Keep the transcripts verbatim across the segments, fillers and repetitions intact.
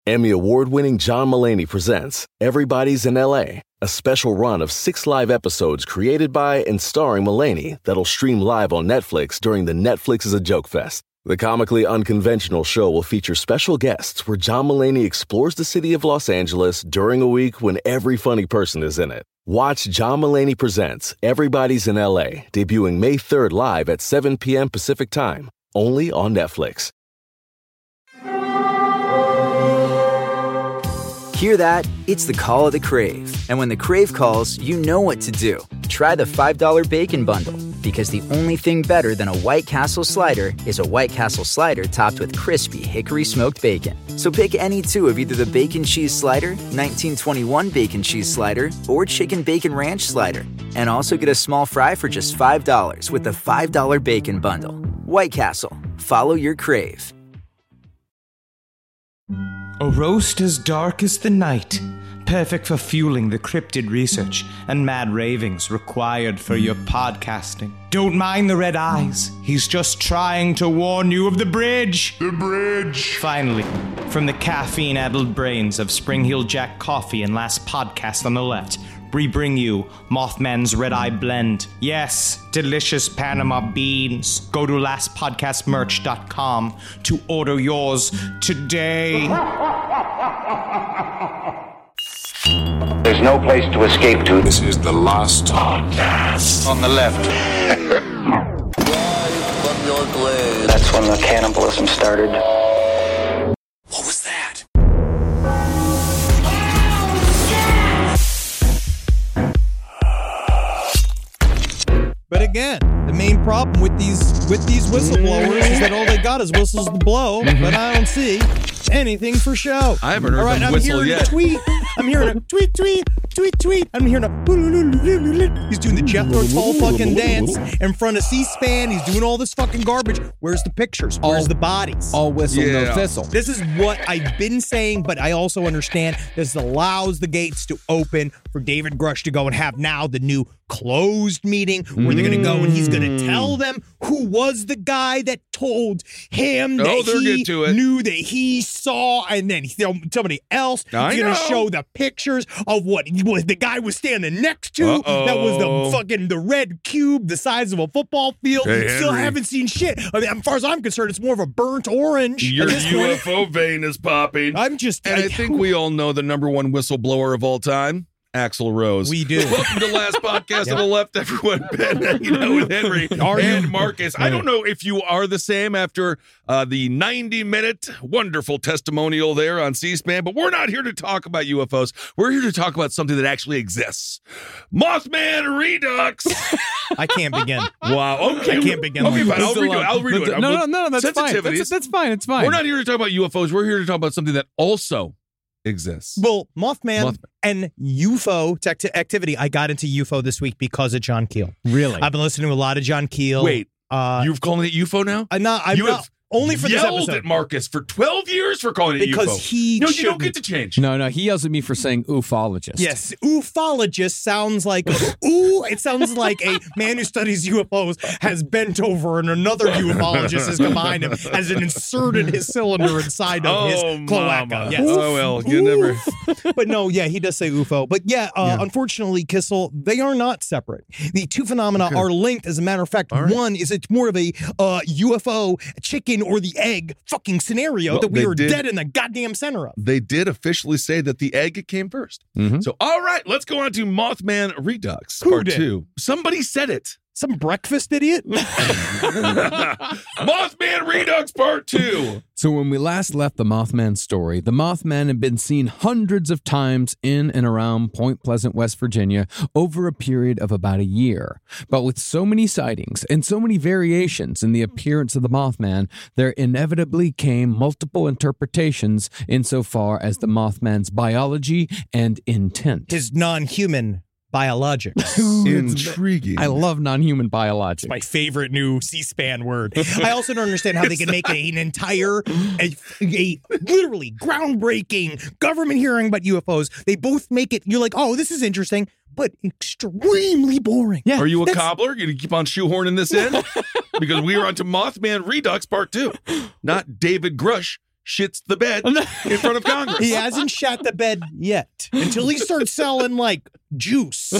Emmy award-winning John Mulaney presents Everybody's in L A, a special run of six live episodes created by and starring Mulaney that'll stream live on Netflix during the Netflix is a Joke Fest. The comically unconventional show will feature special guests where John Mulaney explores the city of Los Angeles during a week when every funny person is in it. Watch John Mulaney Presents Everybody's in L A, debuting May third live at seven p.m. Pacific Time, only on Netflix. Hear that? It's the call of the Crave. And when the Crave calls, you know what to do. Try the five dollar Bacon Bundle, because the only thing better than a White Castle slider is a White Castle slider topped with crispy hickory smoked bacon. So pick any two of either the Bacon Cheese Slider, nineteen twenty-one Bacon Cheese Slider, or Chicken Bacon Ranch Slider. And also get a small fry for just five dollars with the five dollar Bacon Bundle. White Castle. Follow your Crave. A roast as dark as the night, perfect for fueling the cryptid research and mad ravings required for your podcasting. Don't mind the red eyes, he's just trying to warn you of the bridge. The bridge. Finally, from the caffeine-addled brains of Spring Heel Jack Coffee and Last Podcast on the Left, we bring you Mothman's Red Eye Blend. Yes, delicious Panama beans. Go to last podcast merch dot com to order yours today. There's no place to escape to. This is the last podcast. On the left. From your glade. That's when the cannibalism started. What was that? But again, the main problem with these with these whistleblowers is that all they got is whistles to blow, mm-hmm. but I don't see anything for show. I haven't heard all right, them I'm whistle hearing yet. A tweet. I'm hearing a tweet, tweet, tweet, tweet. I'm hearing a. He's doing the Jethro Tull fucking dance in front of C-SPAN. He's doing all this fucking garbage. Where's the pictures? Where's all, the bodies? All whistle, yeah. no thistle. This is what I've been saying, but I also understand this allows the gates to open for David Grush to go and have now the new closed meeting where they're going to go and he's going to tell them who was the guy that told him that oh, he to it. knew that he saw, and then he, somebody else is going to show the pictures of what, what the guy was standing next to. Uh-oh. That was the fucking the red cube the size of a football field. Hey, Still Henry. haven't seen shit. I mean, as far as I'm concerned, it's more of a burnt orange. Your at this U point. F O vein is popping. I'm just. And I think we all know the number one whistleblower of all time, Axl Rose. We do. Welcome to Last Podcast on the Left, everyone. Ben hanging out with Henry Are and you? Marcus. I don't know if you are the same after uh, the ninety-minute wonderful testimonial there on C-SPAN, but we're not here to talk about U F Os. We're here to talk about something that actually exists. Mothman Redux. I can't begin. Wow. Okay. I can't begin. Okay, like fine. I'll This is a redo it. lot. I'll redo it. No, no, no, that's fine. Sensitivities. That's, that's fine. It's fine. We're not here to talk about U F Os. We're here to talk about something that also exists. Well, Mothman, Mothman. and U F O tech activity. I got into U F O this week because of John Keel. Really? I've been listening to a lot of John Keel. Wait, uh, you've called it U F O now? I'm not. I'm you not have only for this yelled episode at Marcus for twelve years for calling it because U F O. he. No, you shouldn't. don't get to change. No, no, he yells at me for saying ufologist. Yes, ufologist sounds like ooh. It sounds like a man who studies U F Os has bent over and another ufologist has come behind him, has inserted his cylinder inside of Oh, his cloaca. mama. Yes. Oh, well, you never. But no, yeah, he does say U F O. But yeah, uh, Yeah. unfortunately, Kissel, they are not separate. The two phenomena Okay. are linked. As a matter of fact, All right. one is it's more of a uh, U F O chicken or the egg fucking scenario Well, that we they are did- dead in the goddamn center of. They did officially say that the egg came first. Mm-hmm. So, all right, let's go on to Mothman Redux Who Part did? two. Somebody said it. Some breakfast idiot? Mothman Redux Part two. So when we last left the Mothman story, the Mothman had been seen hundreds of times in and around Point Pleasant, West Virginia, over a period of about a year. But with so many sightings and so many variations in the appearance of the Mothman, there inevitably came multiple interpretations insofar as the Mothman's biology and intent. His non-human biologics. Intriguing. I love non-human biologics. My favorite new C-SPAN word. I also don't understand how they can make an entire, a, a literally groundbreaking government hearing about U F Os. They both make it, you're like, oh, this is interesting, but extremely boring. Yeah, Are you a that's- cobbler? You gonna keep on shoehorning this in? Because we are on to Mothman Redux Part two. Not David Grush. shits the bed in front of Congress. He hasn't shat the bed yet until he starts selling like juice.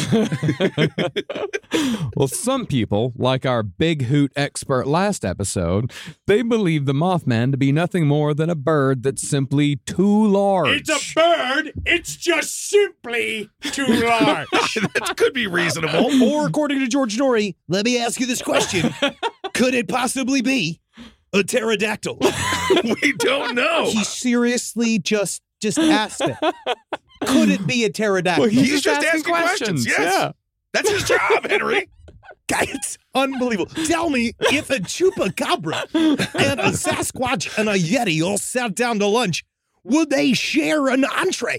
Well, some people, like our big hoot expert last episode, they believe the Mothman to be nothing more than a bird that's simply too large. It's a bird. It's just simply too large. That could be reasonable. Or according to George Norrie, let me ask you this question. Could it possibly be a pterodactyl? We don't know. He seriously just just asked it. Could it be a pterodactyl? Well, he's, he's just, just asking, asking questions. questions. Yes. Yeah. That's his job, Henry. God, it's unbelievable. Tell me, if a chupacabra and a Sasquatch and a Yeti all sat down to lunch, would they share an entree?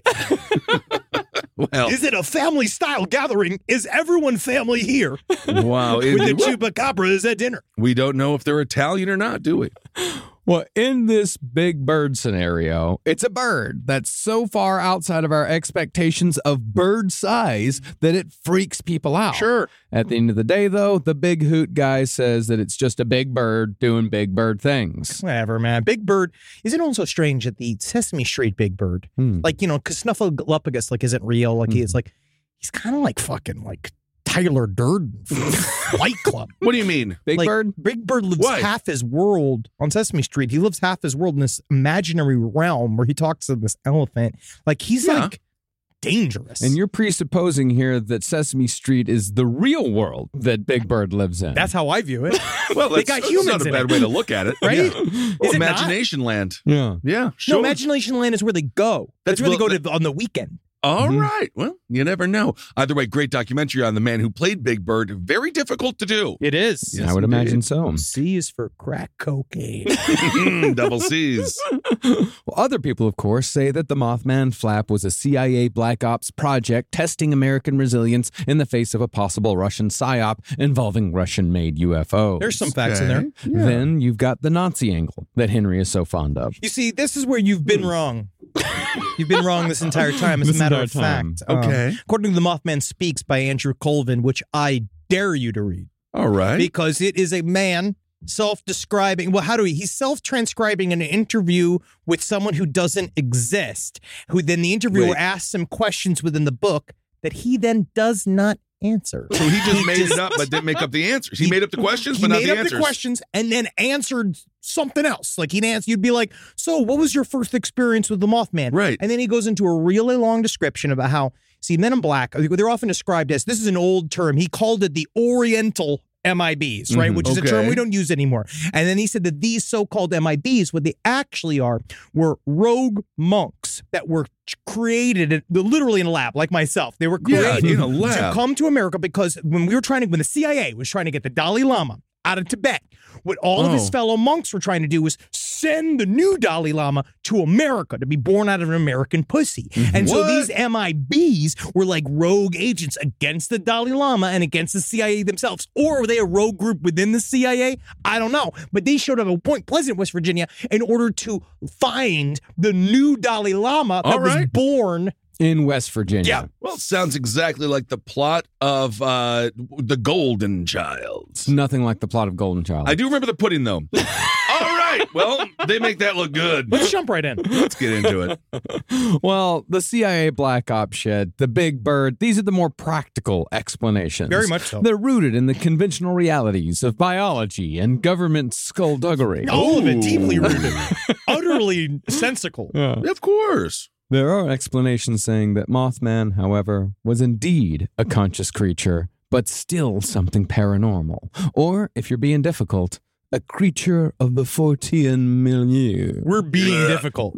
Well, is it a family-style gathering? Is everyone family here? Wow. With the chupacabras at dinner? We don't know if they're Italian or not, do we? Well, in this big bird scenario, it's a bird that's so far outside of our expectations of bird size that it freaks people out. Sure. At the end of the day, though, the big hoot guy says that it's just a big bird doing big bird things. Whatever, man. Big Bird. Isn't it also strange that the Sesame Street Big Bird, hmm. like, you know, because Snuffleupagus, like, isn't real. Like, hmm. he's like, he's kind of like fucking, like, Tyler Durden from Fight Club. What do you mean? Big like, Bird? Big Bird lives what? half his world on Sesame Street. He lives half his world in this imaginary realm where he talks to this elephant. Like, he's yeah. like dangerous. And you're presupposing here that Sesame Street is the real world that Big Bird lives in. That's how I view it. Well, they that's, got that's humans not a in bad it. way to look at it. Right? Yeah. Is Well, it Imagination not? Land. Yeah. Yeah. Sure. No, Imagination Land is where they go. That's, That's where they well, go to on the weekend. All mm-hmm. right. Well, you never know. Either way, great documentary on the man who played Big Bird. Very difficult to do. It is. Yes, I would indeed. imagine so. C is for crack cocaine. Double C's. Well, other people, of course, say that the Mothman flap was a C I A Black Ops project testing American resilience in the face of a possible Russian psyop involving Russian-made U F Os. There's some facts okay. in there. Yeah. Then you've got the Nazi angle that Henry is so fond of. You see, this is where you've been wrong. You've been wrong this entire time, as this a matter of time. fact. Okay. Um, according to The Mothman Speaks by Andrew Colvin, which I dare you to read. All right. Because it is a man self-describing. Well, how do we? He's self-transcribing an interview with someone who doesn't exist, who then the interviewer Wait. asks him questions within the book that he then does not answer. So he just made it up but didn't make up the answers. He, he made up the questions, but not the answers. He made up the questions and then answered something else. Like he'd answer, you'd be like, so what was your first experience with the Mothman? Right. And then he goes into a really long description about how, see, Men in Black, they're often described as, this is an old term. He called it the Oriental M I Bs, right? Mm-hmm. Which is okay. a term we don't use anymore. And then he said that these so-called M I Bs, what they actually are, were rogue monks that were created in, literally in a lab, like myself. They were created yeah, in a lab. to come to America because when we were trying to, when the C I A was trying to get the Dalai Lama out of Tibet, what all oh. of his fellow monks were trying to do was send the new Dalai Lama to America to be born out of an American pussy. Mm-hmm. And what? So these M I Bs were like rogue agents against the Dalai Lama and against the C I A themselves. Or were they a rogue group within the C I A? I don't know. But they showed up at Point Pleasant, West Virginia, in order to find the new Dalai Lama that right. was born in West Virginia. Yeah. Well, it sounds exactly like the plot of uh, The Golden Child. It's nothing like the plot of Golden Child. I do remember the pudding, though. All right. Well, they make that look good. Let's jump right in. Let's get into it. Well, the C I A Black Ops shed, the Big Bird, these are the more practical explanations. Very much so. They're rooted in the conventional realities of biology and government skullduggery. All of it deeply rooted. Utterly sensical. Yeah. Of course. There are explanations saying that Mothman, however, was indeed a conscious creature, but still something paranormal. Or, if you're being difficult, a creature of the Fortean milieu. We're being yeah. difficult.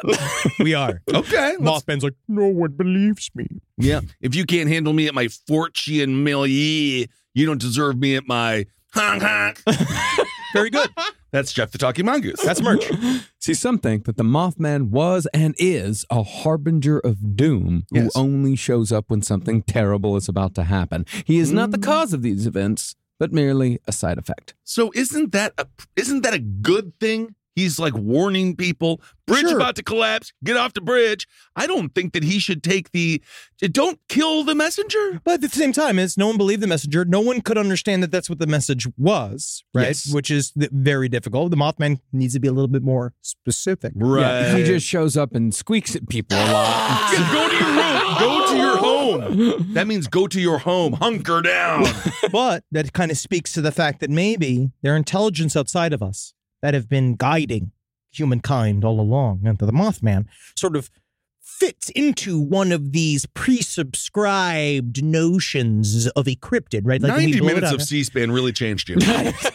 We are. Okay. Mothman's like, no one believes me. Yeah. If you can't handle me at my Fortean milieu, you don't deserve me at my honk honk. Very good. That's Jeff the Talking Mongoose. That's merch. See, some think that the Mothman was and is a harbinger of doom who yes. only shows up when something terrible is about to happen. He is mm. not the cause of these events, but merely a side effect. So isn't that a isn't that a good thing? He's like warning people, bridge Sure. about to collapse, get off the bridge. I don't think that he should take the, don't kill the messenger. But at the same time, is no one believed the messenger. No one could understand that that's what the message was, right? Yes. Which is th- very difficult. The Mothman needs to be a little bit more specific. Yeah, he just shows up and squeaks at people a lot. Yeah, go to your room. Go to your home. That means go to your home. Hunker down. But that kind of speaks to the fact that maybe there are intelligence outside of us that have been guiding humankind all along. And the Mothman sort of fits into one of these pre-subscribed notions of a cryptid, right? Like when we ninety blow it minutes up- of C-SPAN really changed you.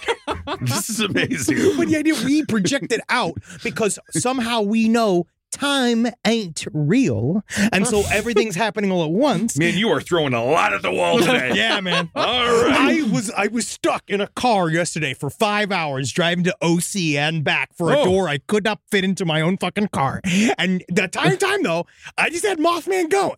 This is amazing. But the idea we project it out because somehow we know time ain't real. And so everything's happening all at once. Man, you are throwing a lot at the wall today. Yeah, man. All right. I was I was stuck in a car yesterday for five hours driving to O C and back for a Oh. door I could not fit into my own fucking car. And the entire time, though, I just had Mothman going.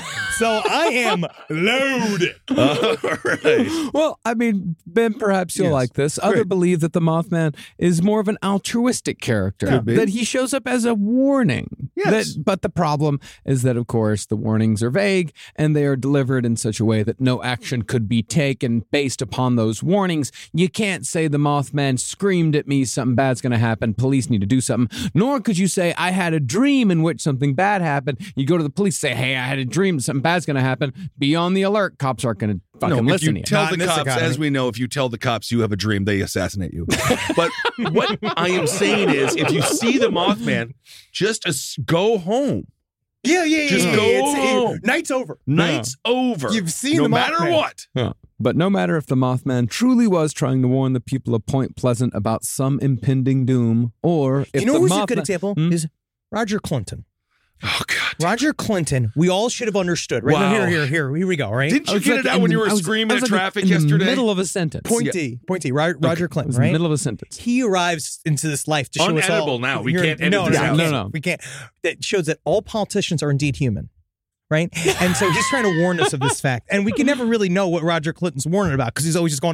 So I am loaded. All right. Well, I mean, Ben, perhaps you'll Yes. like this. Others believe that the Mothman is more of an altruistic character, Could be. that he shows up as a warning. Yes. That, but the problem is that, of course, the warnings are vague and they are delivered in such a way that no action could be taken based upon those warnings. You can't say the Mothman screamed at me, something bad's going to happen, police need to do something. Nor could you say, I had a dream in which something bad happened. You go to the police, say, hey, I had a dream, something bad's going to happen. Be on the alert. Cops aren't going to fucking No, if listen you to you. tell Not the in this cops, economy. as we know, if you tell the cops you have a dream, they assassinate you. But what I am saying is, if you see the Mothman, just as- go home. Yeah, yeah, yeah. Just yeah, go yeah. It's- it- home. night's over. Night's over. You've seen no the matter Mothman. what. Yeah. But no matter if the Mothman truly was trying to warn the people of Point Pleasant about some impending doom, or if You know the who's Mothman, a good example? Hmm? Is Roger Clinton. Oh, God. Roger Clinton, we all should have understood. Right Wow. now, here, here, here, here we go, right? Didn't I you was get like it out in when the- you were I was- screaming I at was like traffic in yesterday? the middle of a sentence. Pointy, pointy, Ro- Roger It Clinton, was in right? the middle of a sentence. He arrives into this life to show us all. Uneditable now. We Here- can't edit no, this no, out. we No, can't. no. We can't. That shows that all politicians are indeed human, right? And so he's trying to warn us of this fact. And we can never really know what Roger Clinton's warning about because he's always just going,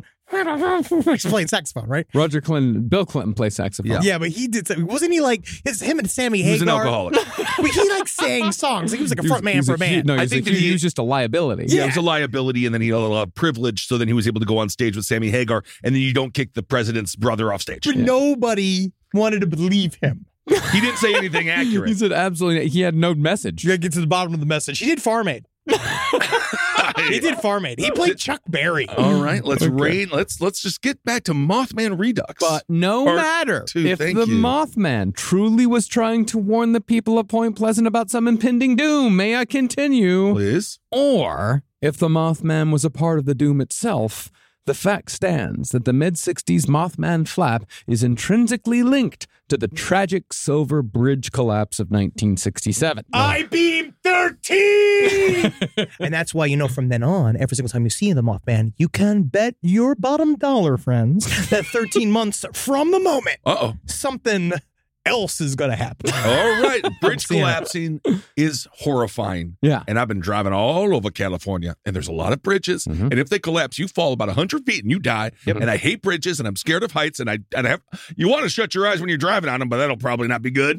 he's playing saxophone, right? Roger Clinton, Bill Clinton plays saxophone. Yeah. Yeah, but he did something. Wasn't he like, his, him and Sammy Hagar? He was an alcoholic. But he like sang songs. He was like a He was- front he man was for a a- band. No, I he's think like, that he, he- he was just a liability. Yeah, it was a liability, and then he had a lot of privilege, so then he was able to go on stage with Sammy Hagar, and then you don't kick the president's brother off stage. But nobody wanted to believe him. He didn't say anything He accurate. said absolutely. He had no message. You gotta get to the bottom of the message. He did Farm Aid. He did Farm Aid. He played Chuck Berry. All right, let's rain. Let's let's just get back to Mothman Redux. But no Part matter two, if thank the you. Mothman truly was trying to warn the people of Point Pleasant about some impending doom, may I continue? please. Or if the Mothman was a part of the doom itself, the fact stands that the mid-sixties Mothman flap is intrinsically linked to the tragic Silver Bridge collapse of nineteen sixty-seven. I beam thirteen! And that's why, you know, from then on, every single time you see the Mothman, you can bet your bottom dollar, friends, that thirteen months from the moment, Uh oh. something else is going to happen. All right, bridge seeing it. collapsing is horrifying. Yeah. And I've been driving all over California, and there's a lot of bridges. Mhm. And if they collapse, you fall about one hundred feet and you die. And I hate bridges, and I'm scared of heights. And I, and I have, you want to shut your eyes when you're driving on them, but that'll probably not be good.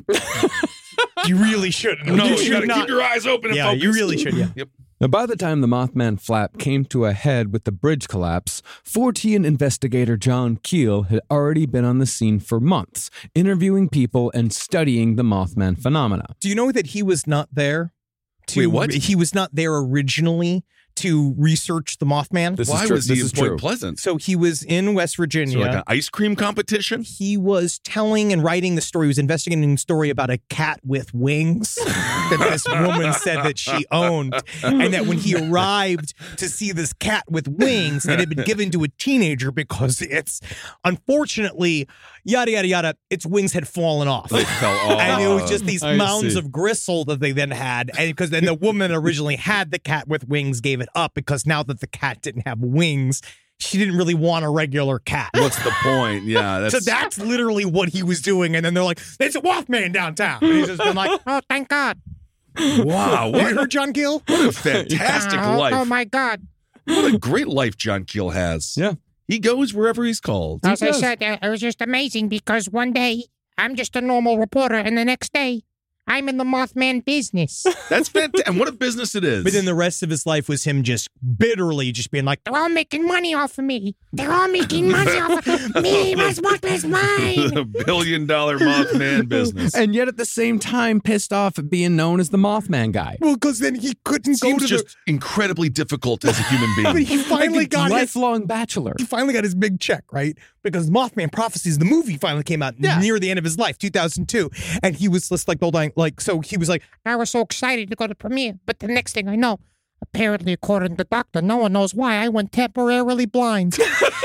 You really shouldn't. No, you you, should got to not. keep your eyes open and Yeah, focused. you really should, yeah. Yep. Now, by the time the Mothman flap came to a head with the bridge collapse, Fortean investigator John Keel had already been on the scene for months, interviewing people and studying the Mothman phenomena. Do you know that he was not there? To, Wait, what? He was not there originally to research the Mothman. This Why is true. was he This in is Point true. Pleasant? So he was in West Virginia. So like an ice cream competition? He was telling and writing the story. He was investigating the story about a cat with wings that this woman said that she owned. And that when he arrived to see this cat with wings, it had been given to a teenager because it's, unfortunately, yada, yada, yada, its wings had fallen off. It fell off. And it was just these I mounds see. of gristle that they then had. And because then the woman originally had the cat with wings, gave it up because now that the cat didn't have wings, she didn't really want a regular cat. What's the point? Yeah. That's, So that's literally what he was doing. And then they're like, it's a Mothman downtown. And he's just been like, oh, thank God. wow. You What heard John Gill? a fantastic Oh, life. oh, my God. What a great life John Keel has. Yeah. He goes wherever he's called. As I does. said, uh, it was just amazing because one day I'm just a normal reporter, and the next day, I'm in the Mothman business. That's fantastic. And what a business it is. But then the rest of his life was him just bitterly just being like, They're all making money off of me. They're all making money off of me. My Mothman's mine. The billion dollar Mothman business. And yet at the same time pissed off at being known as the Mothman guy. well, because then he couldn't go Seems to just the... incredibly difficult as a human being. But he finally Like a got his... lifelong bachelor. He finally got his big check, right? Because Mothman Prophecies, the movie, finally came out Yeah. near the end of his life, two thousand two. And he was just like, dying, like, so he was like, I was so excited to go to premiere, but the next thing I know, apparently, according to the doctor, no one knows why I went temporarily blind.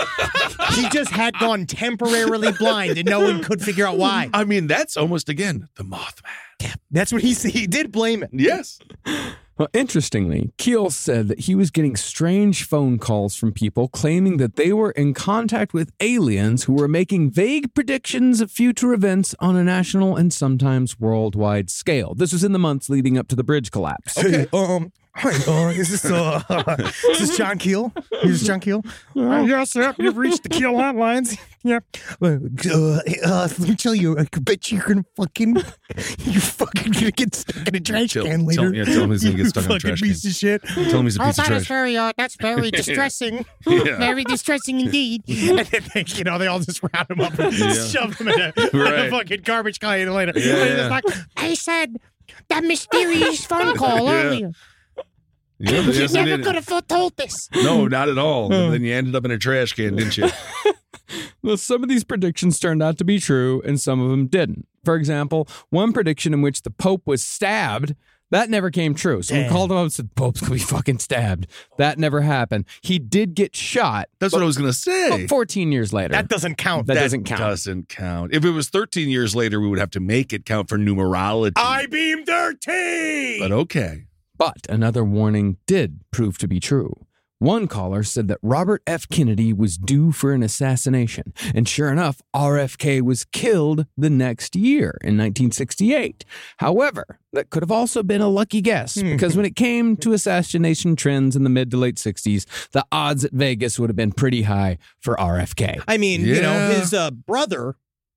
he just had gone temporarily blind and no one could figure out why. I mean, that's almost, again, the Mothman. That's what he said. He did blame it. Yes. Well, interestingly, Keel said that he was getting strange phone calls from people claiming that they were in contact with aliens who were making vague predictions of future events on a national and sometimes worldwide scale. This was in the months leading up to the bridge collapse. Okay. um, hi, uh, is this, uh, is this John Keel? Is this John Keel? Uh, yes, yep. You've reached the Keel hotlines. Yep. Uh, uh, let me tell you, I bet you're gonna fucking, you're fucking gonna get stuck in a trash Tell- can later. tell- yeah, tell him he's gonna get You stuck in a fucking trash piece can. of shit. Tell him he's a Oh, piece of that is trash. very, uh, that's very distressing. Yeah. Very distressing indeed. And then they, you know, they all just round him up and Yeah. shove him in a, in a Right. fucking garbage can later. Yeah, And it's yeah. like, I said that mysterious phone call Yeah. earlier. Yeah, You yes, I never did. could have foretold this. No, not at all. And then you ended up in a trash can, didn't you? Well, some of these predictions turned out to be true and some of them didn't. For example, one prediction in which the Pope was stabbed, that never came true. So we Damn. called him up and said, Pope's going to be fucking stabbed. That never happened. He did get shot. That's what I was going to say. But fourteen years later. that doesn't count. That That- doesn't count. Doesn't count. If it was thirteen years later, we would have to make it count for numerology. I beam thirteen. But okay. But another warning did prove to be true. One caller said that Robert F. Kennedy was due for an assassination, and sure enough, R F K was killed the next year in nineteen sixty-eight. However, that could have also been a lucky guess, because when it came to assassination trends in the mid to late sixties, the odds at Vegas would have been pretty high for R F K. I mean, you know, Yeah. his uh, brother,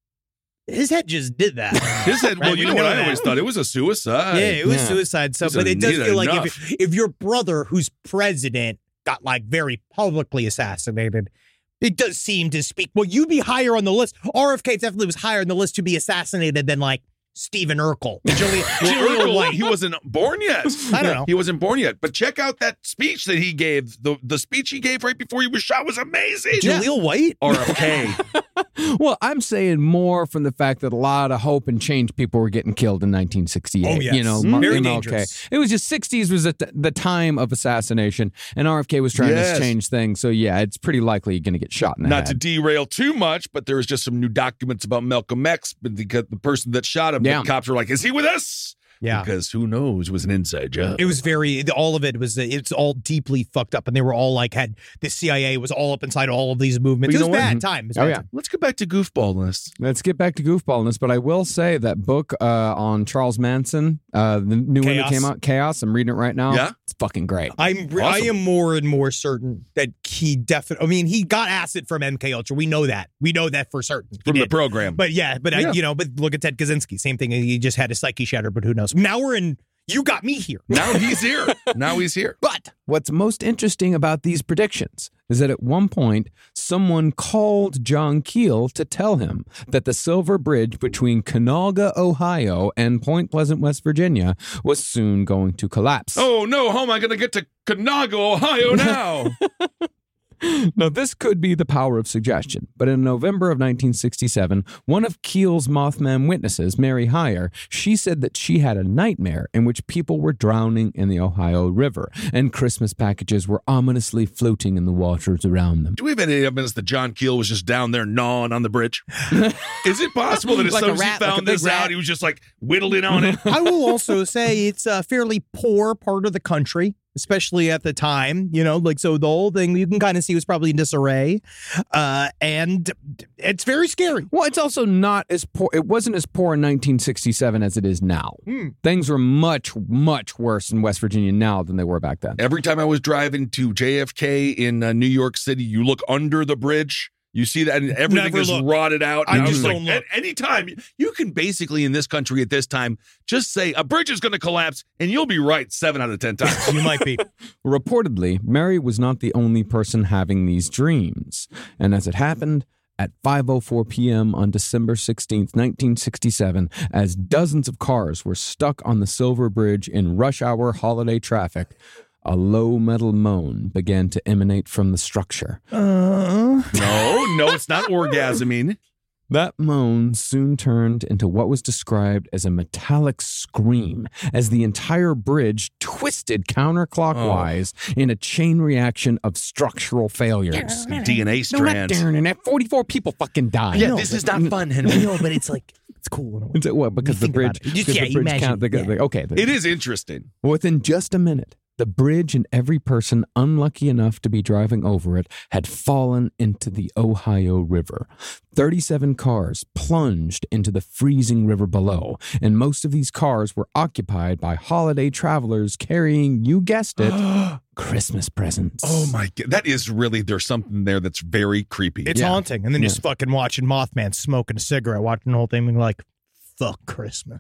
his head just did that. His head, well, Right, you we know what know I that. always thought? It was a suicide. Yeah, it was Yeah. suicide. So, It's but a- it does neat feel like enough. if, if your brother, who's president, got like very publicly assassinated, it does seem to speak. Well, you'd be higher on the list. R F K definitely was higher on the list to be assassinated than like Stephen Urkel, Julian, Well, Julian Urkel, White. he wasn't born yet. I don't know. He wasn't born yet. But check out that speech that he gave. The the speech he gave right before he was shot was amazing. Julian White. R F K. Well, I'm saying more from the fact that a lot of hope and change people were getting killed in nineteen sixty-eight. Oh, yes. You know, Mm, Mar- very M L K. dangerous. It was just sixties was at the, the time of assassination, and R F K was trying Yes. to change things. So, yeah, it's pretty likely you're going to get shot in the Not to head. derail too much, but there was just some new documents about Malcolm X. But the, the person that shot him, Yeah. the cops were like, "Is he with us?" Yeah. Because who knows? It was an inside job. It was very, all of it was, it's all deeply fucked up. And they were all like, had, the C I A was all up inside all of these movements. But It you was know what? bad time. It was Oh, bad yeah. time. Let's get back to goofballness. Let's get back to goofballness, but I will say that book uh, on Charles Manson, uh, the new one that Chaos. came out, Chaos, I'm reading it right now. Yeah? It's fucking great. I'm, I Awesome. am more and more certain that he definitely, I mean, he got acid from M K Ultra. We know that. We know that for certain. He From the did. program. But yeah, but Yeah. I, you know, but look at Ted Kaczynski. Same thing. He just had his psyche shattered, but who knows? Now we're in, you got me here. Now he's here. Now he's here. But what's most interesting about these predictions is that at one point, someone called John Keel to tell him that the Silver Bridge between Canalga, Ohio and Point Pleasant, West Virginia was soon going to collapse. Oh, no. How am I going to get to Conago, Ohio now? Now, this could be the power of suggestion, but in November of nineteen sixty-seven, one of Keel's Mothman witnesses, Mary Heyer, she said that she had a nightmare in which people were drowning in the Ohio River and Christmas packages were ominously floating in the waters around them. Do we have any evidence that John Keel was just down there gnawing on the bridge? Is it possible that as Like a soon as he rat, like a found big this rat. out, he was just like whittling on it? I will also say it's a fairly poor part of the country, especially at the time, you know, like, so the whole thing you can kind of see was probably in disarray. Uh, and it's very scary. Well, it's also not as poor. It wasn't as poor in nineteen sixty-seven as it is now. Hmm. Things are much, much worse in West Virginia now than they were back then. Every time I was driving to J F K in uh, New York City, you look under the bridge, You see that, and everything Never is look. rotted out. I And just was don't like, look. at any time, you can basically in this country at this time just say a bridge is going to collapse, and you'll be right seven out of ten times. You might be. Reportedly, Mary was not the only person having these dreams. And as it happened, at five oh four p.m. on December sixteenth, nineteen sixty-seven, as dozens of cars were stuck on the Silver Bridge in rush hour holiday traffic, a low metal moan began to emanate from the structure. Uh, no, no, it's not orgasming. That moan soon turned into what was described as a metallic scream as the entire bridge twisted counterclockwise oh. in a chain reaction of structural failures. D N A strand. No, not Darren. forty-four people fucking died. Yeah, know, this but- is not fun, Henry. no, but it's like, it's cool. It's, what, because You the think about bridge, it. Just- because yeah, the bridge imagine, count, the, yeah. the, okay. The, It is interesting. Within just a minute, the bridge and every person unlucky enough to be driving over it had fallen into the Ohio River. thirty-seven cars plunged into the freezing river below, and most of these cars were occupied by holiday travelers carrying, you guessed it, Christmas presents. Oh my God. That is really, there's something there that's very creepy. It's Yeah. haunting. And then Yeah. just fucking watching Mothman smoking a cigarette, watching the whole thing, being like, fuck Christmas.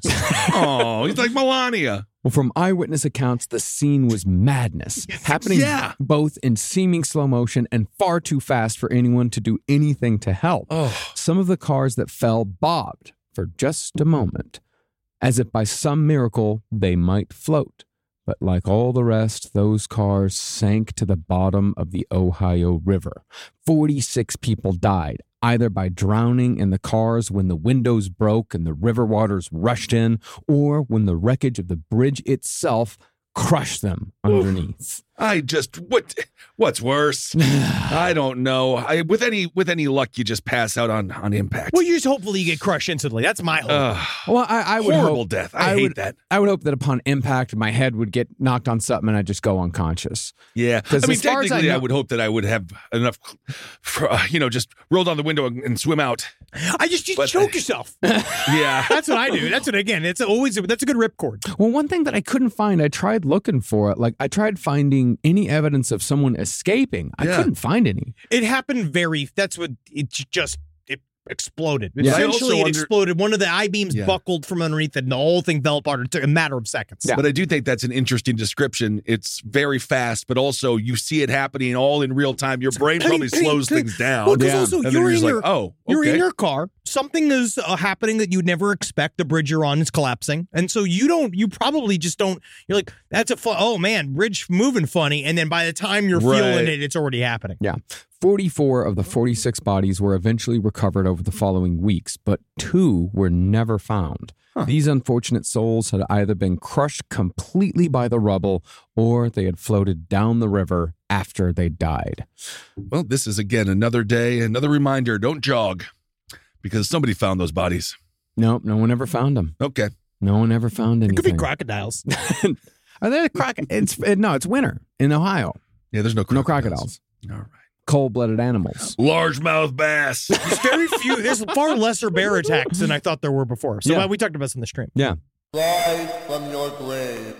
Oh, he's like Melania. Well, from eyewitness accounts, the scene was madness, happening Yeah. both in seeming slow motion and far too fast for anyone to do anything to help. Oh. Some of the cars that fell bobbed for just a moment, as if by some miracle they might float. But like all the rest, those cars sank to the bottom of the Ohio River. forty-six people died, either by drowning in the cars when the windows broke and the river waters rushed in, or when the wreckage of the bridge itself crushed them underneath. I just what what's worse? I don't know. I with any with any luck, you just pass out on on impact. Well, you just hopefully you get crushed instantly. That's my hope. Ugh. Well, I, I would Horrible hope, death. I hate would, that. I would hope that upon impact, my head would get knocked on something and I'd just go unconscious. Yeah, I 'Cause mean, as far as I technically, I, know- would hope that I would have enough, for, uh, you know, just roll down the window and, and swim out. I just, just but- choke yourself. Yeah, That's what I do. That's what, again, it's always, that's a good ripcord. Well, one thing that I couldn't find, I tried looking for it. Like, I tried finding any evidence of someone escaping. I Yeah. couldn't find any. It happened very, that's what, it j- just, it exploded. Yeah. I Essentially, also it under- exploded. One of the I-beams Yeah. buckled from underneath it, and the whole thing fell apart. It took a matter of seconds. Yeah. but I do think that's an interesting description. It's very fast, but also you see it happening all in real time. Your brain Cling, probably cling, slows cling. things down. Well, because Yeah. also And then you're you're in just your, like, oh, you're in okay. your car. Something is uh, happening that you'd never expect. The bridge you're on is collapsing, and so you don't. You probably just don't. You're like, that's a fun. Oh man, bridge moving funny, and then by the time you're Right. feeling it, it's already happening. Yeah. forty-four of the forty-six bodies were eventually recovered over the following weeks, but two were never found. These unfortunate souls had either been crushed completely by the rubble or they had floated down the river after they died. Well, this is again another day, another reminder. Don't jog because somebody found those bodies. No, no one ever found them. Okay. No one ever found anything. It could be crocodiles. Are there crocodiles? It's it, no, it's winter in Ohio. Yeah, there's no crocodiles. No crocodiles. All right. Cold-blooded animals. Largemouth bass. There's very few. There's far lesser bear attacks than I thought there were before. So Yeah. uh, we talked about this in the stream. Yeah. Rise from your grave.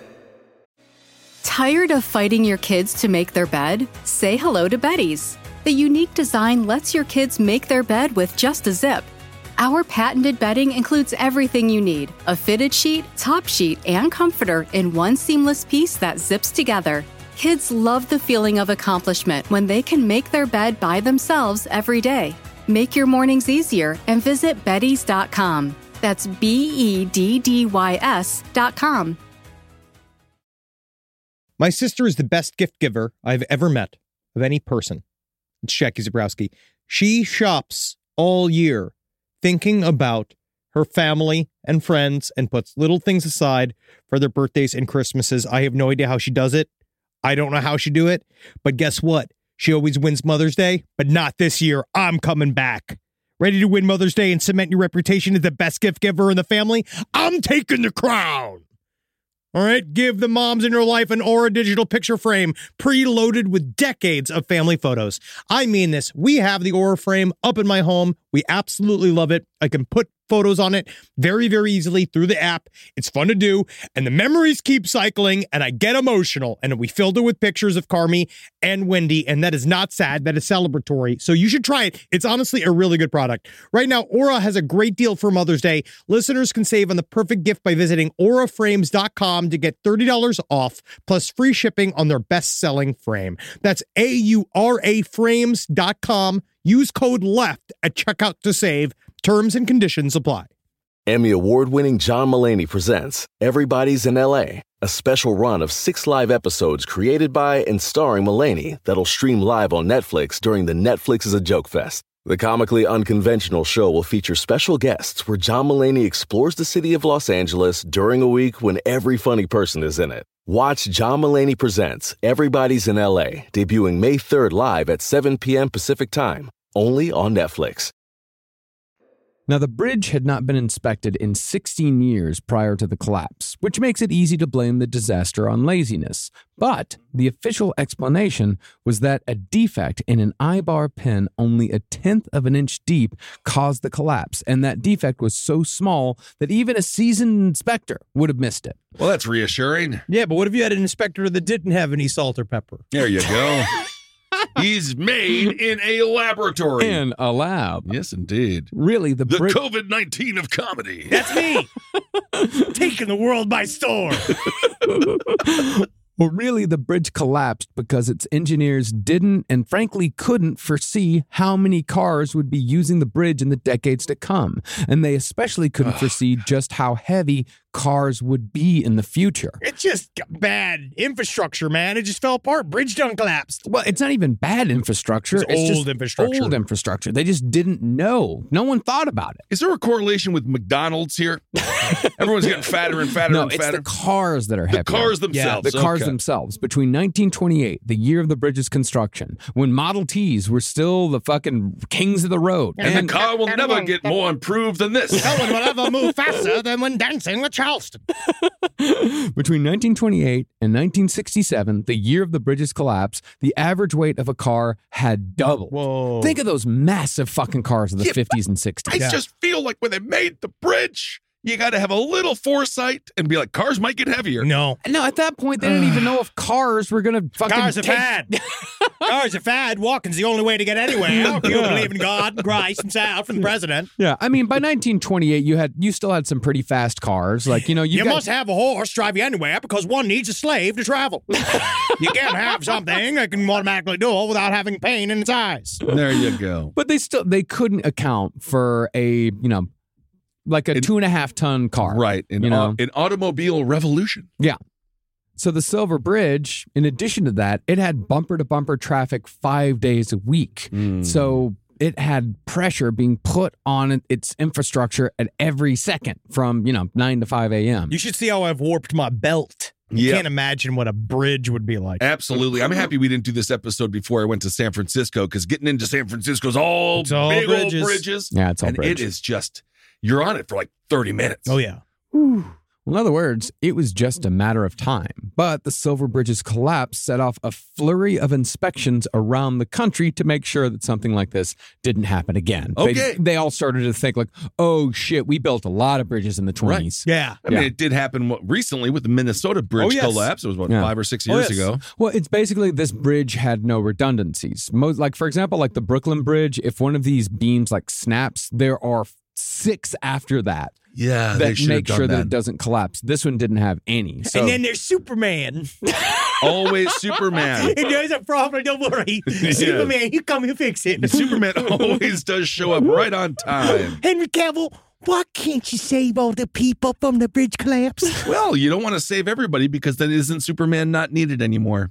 Tired of fighting your kids to make their bed? Say hello to Betty's. The unique design lets your kids make their bed with just a zip. Our patented bedding includes everything you need: a fitted sheet, top sheet, and comforter in one seamless piece that zips together. Kids love the feeling of accomplishment when they can make their bed by themselves every day. Make your mornings easier and visit beddys dot com. That's B E D D Y S dot com. My sister is the best gift giver I've ever met of any person. It's Jackie Zabrowski. She shops all year thinking about her family and friends and puts little things aside for their birthdays and Christmases. I have no idea how she does it. I don't know how she do it, but guess what? She always wins Mother's Day, but not this year. I'm coming back. Ready to win Mother's Day and cement your reputation as the best gift giver in the family? I'm taking the crown. All right, give the moms in your life an Aura digital picture frame preloaded with decades of family photos. I mean this. We have the Aura frame up in my home. We absolutely love it. I can put photos on it very, very easily through the app. It's fun to do. And the memories keep cycling, and I get emotional. And we filled it with pictures of Carmi and Wendy, and that is not sad. That is celebratory. So you should try it. It's honestly a really good product. Right now, Aura has a great deal for Mother's Day. Listeners can save on the perfect gift by visiting aura frames dot com to get thirty dollars off, plus free shipping on their best-selling frame. That's A U R A frames dot com. Use code LEFT at checkout to save. Terms and conditions apply. Emmy award-winning John Mulaney presents Everybody's in L A, a special run of six live episodes created by and starring Mulaney that'll stream live on Netflix during the Netflix is a Joke Fest. The comically unconventional show will feature special guests where John Mulaney explores the city of Los Angeles during a week when every funny person is in it. Watch John Mulaney Presents Everybody's in L A, debuting May third live at seven p.m. Pacific Time, only on Netflix. Now, the bridge had not been inspected in sixteen years prior to the collapse, which makes it easy to blame the disaster on laziness. But the official explanation was that a defect in an I-bar pin only a tenth of an inch deep caused the collapse, and that defect was so small that even a seasoned inspector would have missed it. Well, that's reassuring. Yeah, but what if you had an inspector that didn't have any salt or pepper? There you go. He's made in a laboratory. In a lab. Yes, indeed. Really, the The bridge... COVID nineteen of comedy. That's me. Taking the world by storm. Well, really, the bridge collapsed because its engineers didn't and frankly couldn't foresee how many cars would be using the bridge in the decades to come. And they especially couldn't foresee just how heavy cars would be in the future. It's just bad infrastructure, man. It just fell apart. Bridge done collapsed. Well, it's not even bad infrastructure. It's old just infrastructure. Old infrastructure. They just didn't know. No one thought about it. Is there a correlation with McDonald's here? Everyone's getting fatter and fatter no, and fatter. it's the cars that are heavier. The cars themselves. Yeah, the cars okay. themselves. Between nineteen twenty-eight, the year of the bridge's construction, when Model Ts were still the fucking kings of the road. And, and the car will never get more improved than this. No one will ever move faster than when dancing with Charleston. Between nineteen twenty-eight and nineteen sixty-seven, the year of the bridge's collapse, the average weight of a car had doubled. Whoa. Think of those massive fucking cars of the Yeah, fifties and sixties. I Yeah. just feel like when they made the bridge, you got to have a little foresight and be like, cars might get heavier. No. No, at that point, they didn't even know if cars were going to fucking Cars are take... fad. Cars are fad. Walking's the only way to get anywhere. People believe in God, Christ, himself, and the president. Yeah, I mean, by nineteen twenty-eight, you had you still had some pretty fast cars. Like, you know, you, You got, must have a horse drive you anywhere because one needs a slave to travel. You can't have something that can automatically do it without having pain in its eyes. There you go. but they still they couldn't account for a you know like a An- two and a half ton car, Right. An, You know? au- an automobile revolution. Yeah. So the Silver Bridge, in addition to that, it had bumper to bumper traffic five days a week. So it had pressure being put on its infrastructure at every second from, you know, nine to five a.m. You should see how I've warped my belt. You Yeah. can't imagine what a bridge would be like. Absolutely. I'm happy we didn't do this episode before I went to San Francisco because getting into San Francisco is all It's all big bridges. old bridges. Yeah, it's all and bridge. it is just, you're on it for like thirty minutes. Oh, yeah. Well, in other words, it was just a matter of time. But the Silver Bridge's collapse set off a flurry of inspections around the country to make sure that something like this didn't happen again. Okay. They, they all started to think like, oh shit, we built a lot of bridges in the twenties. Yeah. I mean, Yeah. it did happen what, recently with the Minnesota bridge Oh, yes. collapse. It was, what, Yeah. five or six Oh, years yes. ago? Well, it's basically this bridge had no redundancies. Most, like, for example, like the Brooklyn Bridge, if one of these beams like snaps, there are six after that Yeah, they that should have make done sure that. that. it doesn't collapse. This one didn't have any. So And then there's Superman. Always Superman. If there's a problem, don't worry. Superman, you come and fix it. Superman always does show up right on time. Henry Cavill, why can't you save all the people from the bridge collapse? Well, you don't want to save everybody because then isn't Superman not needed anymore?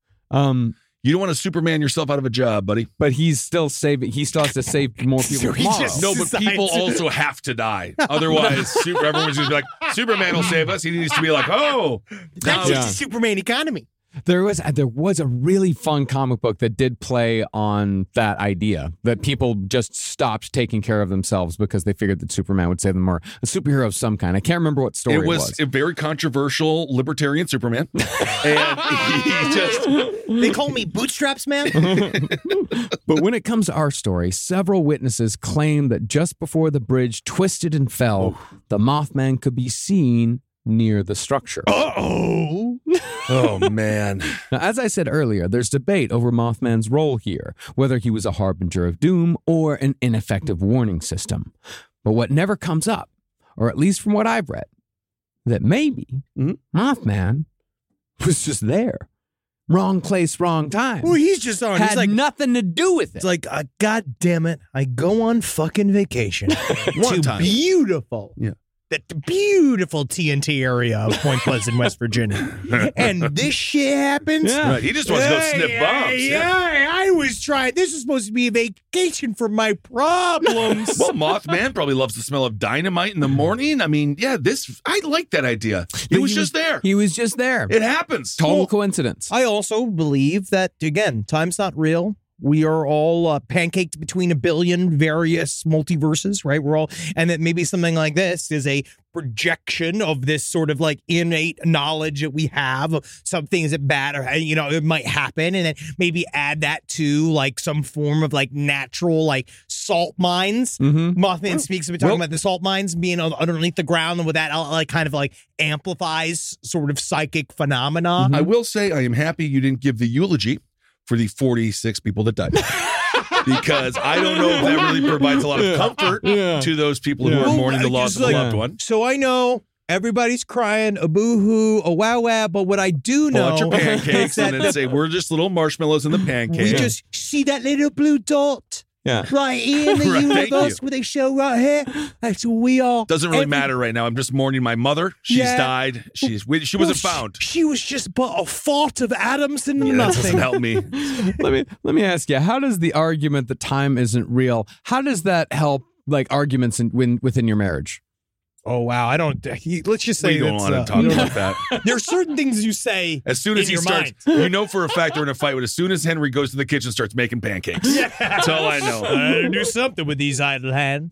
um, You don't want to Superman yourself out of a job, buddy. but he's still saving. He still has to save more people So he tomorrow. just- No, but people also have to die. Otherwise, super, everyone's going to be like, Superman will save us. He needs to be like, oh. That's now- just the Superman economy. There was there was a really fun comic book that did play on that idea that people just stopped taking care of themselves because they figured that Superman would save them, or a superhero of some kind. I can't remember what story it was. It was a very controversial libertarian Superman, and he just they call me Bootstraps Man. But when it comes to our story, several witnesses claim that just before the bridge twisted and fell, oh. the Mothman could be seen near the structure. Uh-oh. Oh, man. Now, as I said earlier, there's debate over Mothman's role here, whether he was a harbinger of doom or an ineffective warning system. But what never comes up, or at least from what I've read, that maybe mm-hmm. Mothman was just there. Wrong place, wrong time. Well, he's just on. Had He's like nothing to do with it. It's like, uh, God damn it, I go on fucking vacation One to time. beautiful. Yeah. That beautiful T N T area of Point Pleasant, West Virginia. And this shit happens. Yeah. Right. He just wants to go sniff Hey, bombs. hey, Yeah. hey, I was trying. This is supposed to be a vacation for my problems. Well, Mothman probably loves the smell of dynamite in the morning. I mean, yeah, this, I like that idea. He But was he just there. He was just there. It happens. Total Well, coincidence. I also believe that, again, time's not real. We are all uh, pancaked between a billion various multiverses, right? We're all, and that maybe something like this is a projection of this sort of like innate knowledge that we have of some things that bad or, you know, it might happen. And then maybe add that to like some form of like natural, like salt mines. Mm-hmm. Mothman speaks about talking Well, about the salt mines being underneath the ground, and with that, like kind of like amplifies sort of psychic phenomena. I will say I am happy you didn't give the eulogy for the forty-six people that died. Because I don't know if that really provides a lot of comfort Yeah. to those people who Yeah. are mourning the Well, loss just of a like- loved one. So I know everybody's crying, a boo-hoo, a wow-wow, but what I do Pull know out your is pancakes that and then say, we're just little marshmallows in the pancake. we just see that little blue dot Yeah. right here in the Right, thank universe you. where they show right here. That's all we are. Doesn't really Every- matter right now. I'm just mourning my mother. She's Yeah. died. She's she Well, wasn't she- found. She was just but a fart of atoms and Yeah, that nothing. doesn't help me. let me let me ask you, how does the argument that time isn't real, how does that help like arguments in, when, within your marriage? Oh, wow. I don't. He, let's just We say go that's, on uh, and talk about that. there are certain things you say As soon as in he your starts, mind. you know for a fact they're in a fight. But as soon as Henry goes to the kitchen, starts making pancakes. That's all I know. I gotta do something with these idle hands.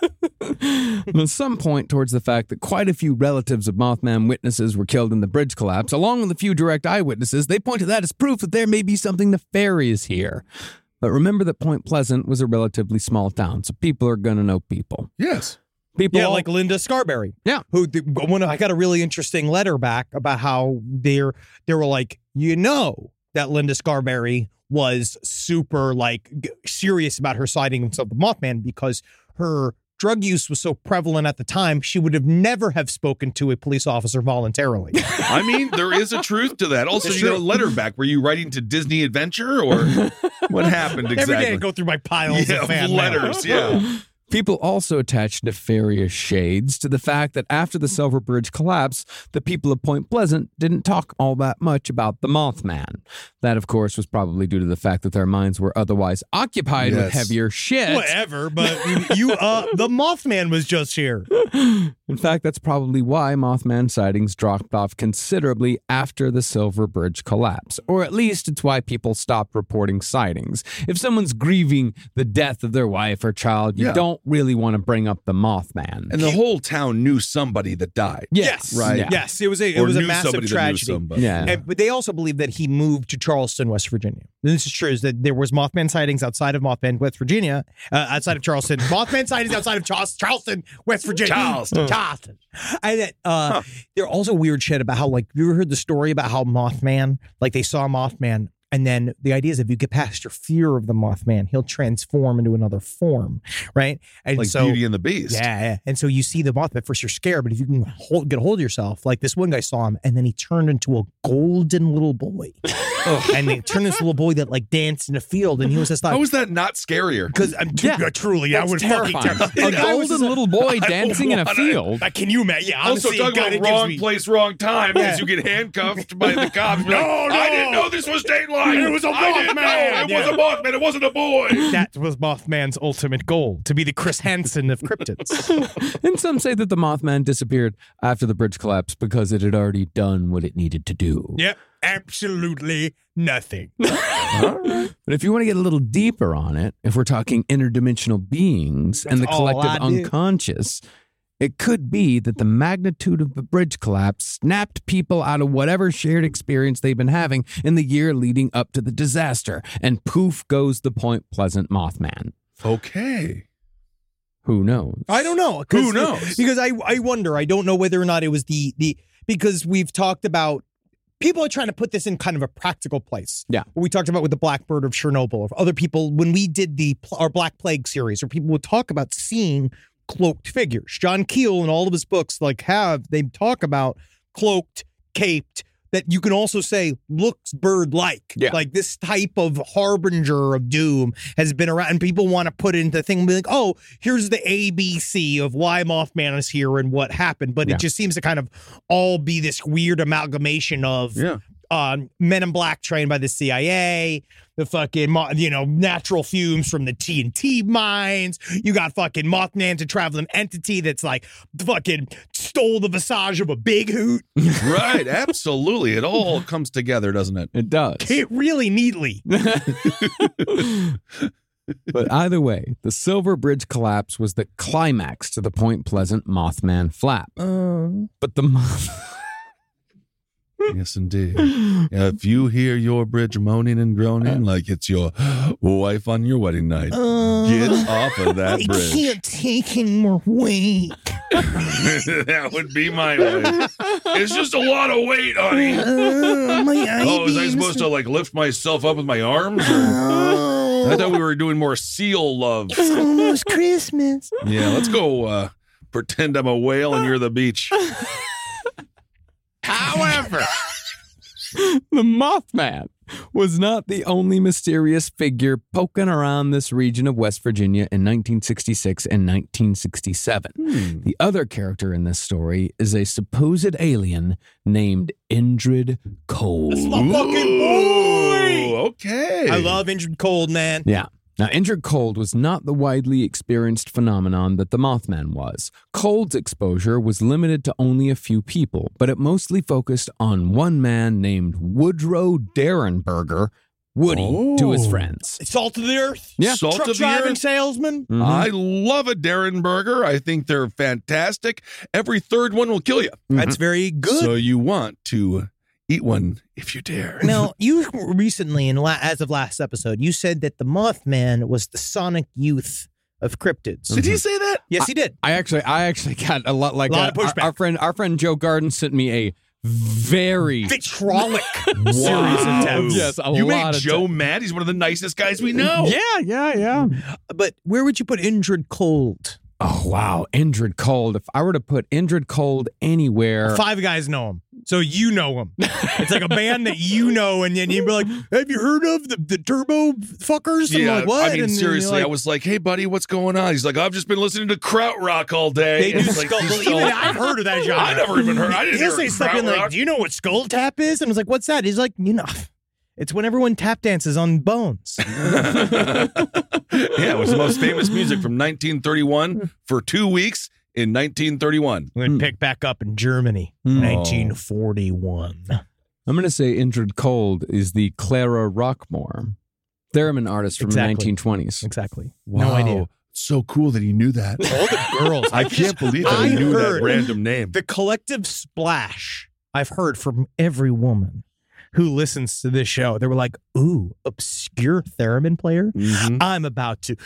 At some point towards the fact that quite a few relatives of Mothman witnesses were killed in the bridge collapse, along with a few direct eyewitnesses, they point to that as proof that there may be something nefarious here. But remember that Point Pleasant was a relatively small town, so people are going to know people. Yes. People Yeah, all- like Linda Scarberry. Yeah. Who the, when I got a really interesting letter back about how they're they were like, you know, that Linda Scarberry was super like g- serious about her sightings of the Mothman because her drug use was so prevalent at the time, she would have never have spoken to a police officer voluntarily. I mean, there is a truth to that. Also, It's you got a true. letter back. Were you writing to Disney Adventure or what happened exactly? Every day I go through my piles yeah, of fan mail. letters. Yeah. People also attach nefarious shades to the fact that after the Silver Bridge collapse, the people of Point Pleasant didn't talk all that much about the Mothman. That, of course, was probably due to the fact that their minds were otherwise occupied with Yes. heavier shit. Whatever, but you, uh, the Mothman was just here. In fact, that's probably why Mothman sightings dropped off considerably after the Silver Bridge collapse. Or at least it's why people stopped reporting sightings. If someone's grieving the death of their wife or child, you Yeah. don't really want to bring up the Mothman. And the whole town knew somebody that died. Yes, Right. Yeah. Yes, it was a it Or was a knew massive somebody that knew tragedy. somebody. Yeah. And, but they also believe that he moved to Charleston, West Virginia. And this is true, is that there was Mothman sightings outside of Mothman, West Virginia, uh, outside of Charleston. Mothman sightings outside of Charles, Charleston, West Virginia. Charleston. Charleston. And that uh, there are also weird shit about how, like, you ever heard the story about how Mothman, like they saw Mothman, and then the idea is if you get past your fear of the Mothman, he'll transform into another form, right? And Like so, Beauty and the Beast. yeah, yeah. And so you see the Mothman, at first you're scared, but if you can hold, get a hold of yourself, like this one guy saw him, and then he turned into a golden little boy. And they turned this little boy that like danced in a field, and he was just like, How is that not scarier? because I'm too, Yeah, truly, I That's would terrifying. fucking A terrify. golden little boy I dancing in a wanna- field. Like, can you imagine? Yeah, Also, honestly, talk God, about it gives wrong me- place, wrong time Yeah. as you get handcuffed by the cops. Be like, No, I no. didn't know this was Dateline. It was a I didn't know. Mothman. It Yeah. was a Mothman. It wasn't a boy. That was Mothman's ultimate goal, to be the Chris Hansen of cryptids. And some say that the Mothman disappeared after the bridge collapsed because it had already done what it needed to do. Yep. absolutely nothing. But if you want to get a little deeper on it, if we're talking interdimensional beings and the all collective I do. unconscious, it could be that the magnitude of the bridge collapse snapped people out of whatever shared experience they've been having in the year leading up to the disaster, and poof goes the Point Pleasant Mothman. Okay. Who knows? I don't know. 'cause- Who knows? Because I, I wonder. I don't know whether or not it was the the because we've talked about people are trying to put this in kind of a practical place. Yeah. We talked about with the Blackbird of Chernobyl, or other people when we did the our Black Plague series, where people would talk about seeing cloaked figures. John Keel in all of his books like have they talk about cloaked, caped, that you can also say looks bird-like. Yeah. Like this type of harbinger of doom has been around, and people want to put it into the thing and be like, oh, here's the A B C of why Mothman is here and what happened. But Yeah. it just seems to kind of all be this weird amalgamation of Yeah. um, Men in Black trained by the C I A, the fucking, mo- you know, natural fumes from the T N T mines. You got fucking Mothman's a traveling entity that's like fucking stole the visage of a big hoot. Right. Absolutely. It all comes together, doesn't it? It does. It really neatly. But either way, the Silver Bridge collapse was the climax to the Point Pleasant Mothman flap. Uh, But the moth... Yes, indeed. Yeah, if you hear your bridge moaning and groaning like it's your wife on your wedding night, Uh, get off of that I bridge. can't take any more weight. That would be my way. It's just a lot of weight, honey. Uh, my Oh, is I I-beams- supposed to like lift myself up with my arms? Or... I thought we were doing more seal love. It's almost Christmas. Yeah, let's go uh, pretend I'm a whale and you're the beach. However, the Mothman was not the only mysterious figure poking around this region of West Virginia in nineteen sixty-six and nineteen sixty-seven. Hmm. The other character in this story is a supposed alien named Indrid Cold. That's my fucking boy. Ooh, okay. I love Injured Cold, man. Yeah. Now, Indrid Cold was not the widely experienced phenomenon that the Mothman was. Cold's exposure was limited to only a few people, but it mostly focused on one man named Woodrow Derenberger, Woody, Oh. to his friends. Salt of the earth. Yeah. Salt Truck of the driving earth. salesman. Mhm. I love a Darren Burger. I think they're fantastic. Every third one will kill you. That's very good. So you want to eat one if you dare. Now, you recently, in la- as of last episode, you said that the Mothman was the sonic youth of cryptids. Did he say that? Yes, he did. I actually, I actually got a lot like A lot uh, of our, pushback. our friend, our friend Joe Garden sent me a very Vitrolic series of texts. Yes, a you lot made of Joe te- mad. He's one of the nicest guys we know. Yeah, yeah, yeah. But where would you put Indrid Cold? Oh wow, Indrid Cold. If I were to put Indrid Cold anywhere, Five guys know him, so you know him. It's like a band that you know, and then you'd be like, "Have you heard of the, the Turbo Fuckers?" And I'm Yeah, like, what? I mean, And then you're seriously, like, I was like, "Hey, buddy, what's going on?" He's like, "I've just been listening to krautrock all day." They do And it's like, skull. he's Well, so- even I've heard of that genre. I never even heard. I didn't He'll hear say stuff in like, krautrock. "Do you know what skull tap is?" And I was like, "What's that?" He's like, "You know, it's when everyone tap dances on bones." Yeah, it was the most famous music from nineteen thirty-one for two weeks in nineteen thirty-one. We're gonna pick back up in Germany, Mm. nineteen forty-one. I'm going to say Indrid Cold is the Clara Rockmore, theremin artist from Exactly. the nineteen twenties. Exactly. Wow. No idea. So cool that he knew that. All the girls. I can't believe that he I knew that heard random name. The collective splash I've heard from every woman who listens to this show. They were like, "Ooh, obscure theremin player. Mhm. I'm about to."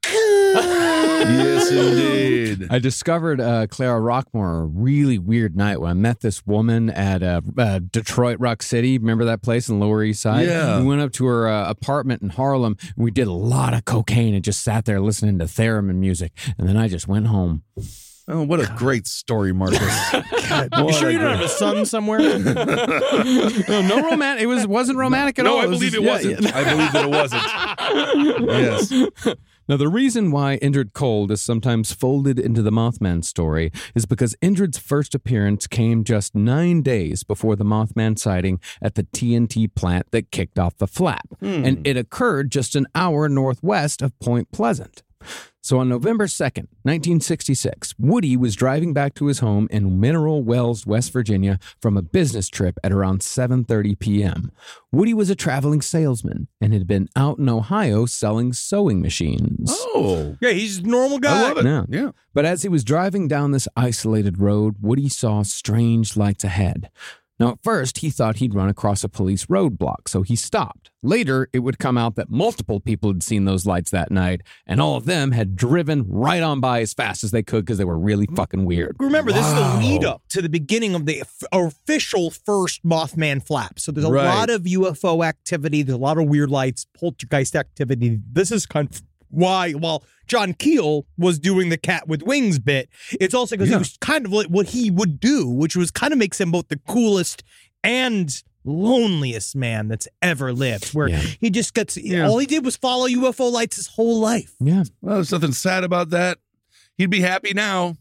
Yes, indeed. I discovered uh, Clara Rockmore a really weird night when I met this woman at uh, uh, Detroit Rock City. Remember that place in the Lower East Side? Yeah. We went up to her uh, apartment in Harlem, and we did a lot of cocaine and just sat there listening to theremin music. And then I just went home. Oh, what a great story, Marcus. God, you sure you don't have a son somewhere? no, no romantic. It was wasn't romantic at no, all. I It was believe just- it yeah, wasn't. yeah. I believe that it wasn't. Yes. Now, the reason why Indrid Cold is sometimes folded into the Mothman story is because Indrid's first appearance came just nine days before the Mothman sighting at the T N T plant that kicked off the flap, Hmm. and it occurred just an hour northwest of Point Pleasant. So on November second, nineteen sixty-six, Woody was driving back to his home in Mineral Wells, West Virginia from a business trip at around seven thirty p.m. Woody was a traveling salesman and had been out in Ohio selling sewing machines. Oh. Yeah, he's a normal guy. I love it. Yeah. Yeah. But as he was driving down this isolated road, Woody saw strange lights ahead. Now, at first, he thought he'd run across a police roadblock, so he stopped. Later, it would come out that multiple people had seen those lights that night, and all of them had driven right on by as fast as they could because they were really fucking weird. Remember, this is Wow. the lead up to the beginning of the f- official first Mothman flap. So there's a Right. lot of U F O activity. There's a lot of weird lights, poltergeist activity. This is kind of why, while John Keel was doing the cat with wings bit, it's also because Yeah. it was kind of like what he would do, which was kind of makes him both the coolest and loneliest man that's ever lived, where Yeah. he just gets, Yeah. all he did was follow U F O lights his whole life. Yeah. Well, there's nothing sad about that. He'd be happy now.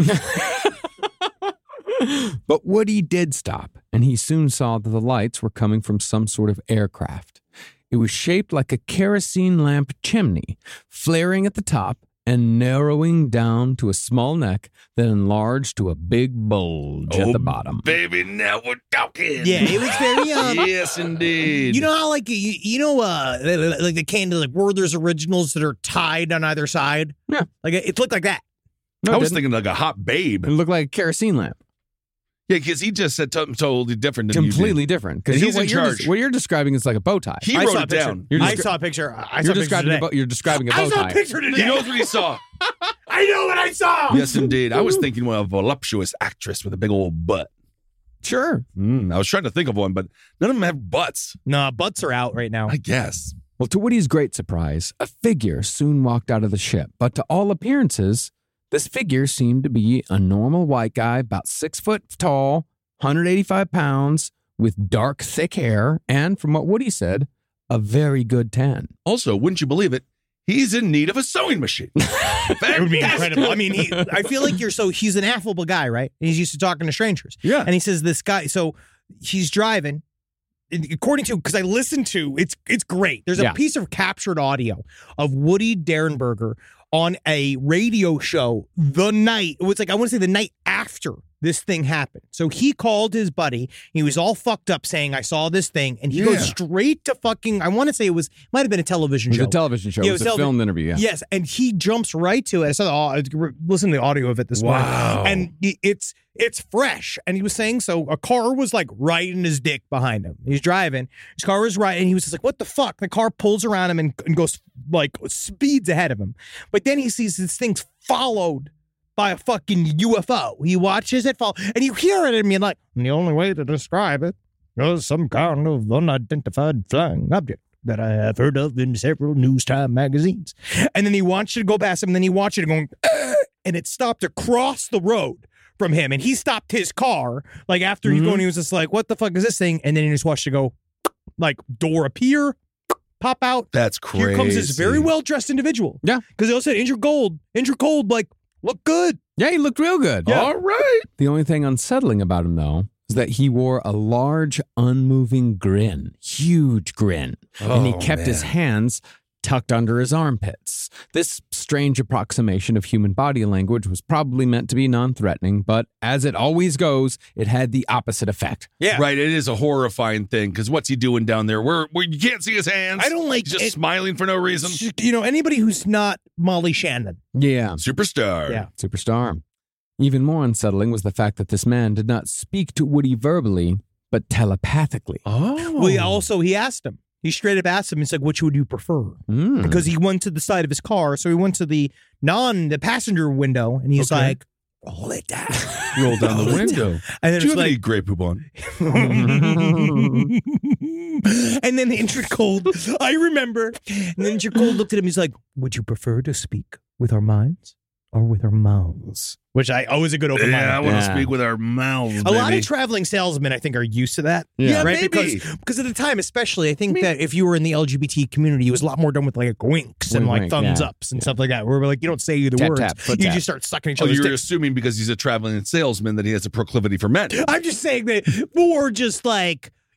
But Woody did stop, and he soon saw that the lights were coming from some sort of aircraft. It was shaped like a kerosene lamp chimney, flaring at the top and narrowing down to a small neck that enlarged to a big bulge at Oh, the bottom. Baby, now we're talking. Yeah, it was very, um, yes, indeed. You know how, like, you, you know, uh, like the candy, like Werther's Originals that are tied on either side? Yeah. Like, it looked like that. No, I it was didn't. thinking like a hot babe. It looked like a kerosene lamp. Yeah, because he just said something totally different than Completely you did. different. And Because he's what in you're charge. des- what you're describing is like a bow tie. He I wrote saw a it picture. down. You're I descri- saw a picture. I saw you're a picture describing a today. bow, you're describing a bow I saw tie. a picture today. He knows what he saw. I know what I saw. Yes, indeed. I was thinking of a voluptuous actress with a big old butt. Sure. Mm, I was trying to think of one, but none of them have butts. No, butts are out right now. I guess. Well, to Woody's great surprise, a figure soon walked out of the ship. But to all appearances, this figure seemed to be a normal white guy, about six foot tall, one hundred eighty-five pounds, with dark, thick hair, and from what Woody said, a very good tan. Also, wouldn't you believe it? He's in need of a sewing machine. It would be incredible. I mean, he, I feel like you're so, he's an affable guy, right? And he's used to talking to strangers. Yeah. And he says, this guy, so he's driving. and According to, because I listened to, it's it's great. There's a Yeah. piece of captured audio of Woody Derenberger on a radio show the night, it was like, I want to say the night after this thing happened. So he called his buddy. He was all fucked up saying, I saw this thing. And he Yeah. goes straight to fucking, I want to say it was, might have been a television It was show. a television show. Yeah, it was, a televi- filmed interview. Yeah. Yes, and he jumps right to it. I saw the, I listened to the audio of it this Wow. morning, and he- it's it's fresh. And he was saying, so a car was like right in his dick behind him. He's driving, his car was right, and he was just like, "What the fuck?" The car pulls around him and, and goes like speeds ahead of him. But then he sees this thing's followed by a fucking U F O. He watches it fall, and you hear it, and you're like, the only way to describe it is some kind of unidentified flying object that I have heard of in several news time magazines. And then he watched it go past him, and then he watched it going, "Ugh," and it stopped across the road from him. And he stopped his car, like after he's going, he was just like, what the fuck is this thing? And then he just watched it go, like, door appear, pop out. That's crazy. Here comes this very well-dressed individual. Yeah. Because they also said, Andrew Gold, Andrew Gold, like, look good. Yeah, he looked real good. Yeah. All right. The only thing unsettling about him, though, is that he wore a large, unmoving grin, huge grin, and he Oh, kept his man. hands tucked under his armpits. This strange approximation of human body language was probably meant to be non-threatening, but as it always goes, it had the opposite effect. Yeah. Right. It is a horrifying thing because what's he doing down there? Where, where you can't see his hands. I don't like He's just it- smiling for no reason. You know, anybody who's not Molly Shannon. Yeah, Superstar. Yeah. superstar. Even more unsettling was the fact that this man did not speak to Woody verbally, but telepathically. Oh. Well, he also, he asked him. He straight up asked him, he's like, which would you prefer? Mm. Because he went to the side of his car. So he went to the non, the passenger window, and he's Okay. like, roll it down. Roll down the Roll it window. down. And then Do you it's have any like, Grey Poupon? and then Andrew Cold, I remember. And then Andrew Cold looked at him. He's like, would you prefer to speak with our minds or with our mouths? Which I always a good open mind. Yeah, I want to Yeah. speak with our mouths, A lot baby. of traveling salesmen, I think, are used to that. Yeah. right. maybe. Because because at the time, especially, I think that if you were in the L G B T community, it was a lot more done with like winks and Wink, like wink, thumbs yeah. ups and stuff like that. Where we're like, you don't say the Tap, words, tap, foot you tap. just start sucking each Oh, other's you're dicks. assuming because he's a traveling salesman that he has a proclivity for men. I'm just saying that, or just like,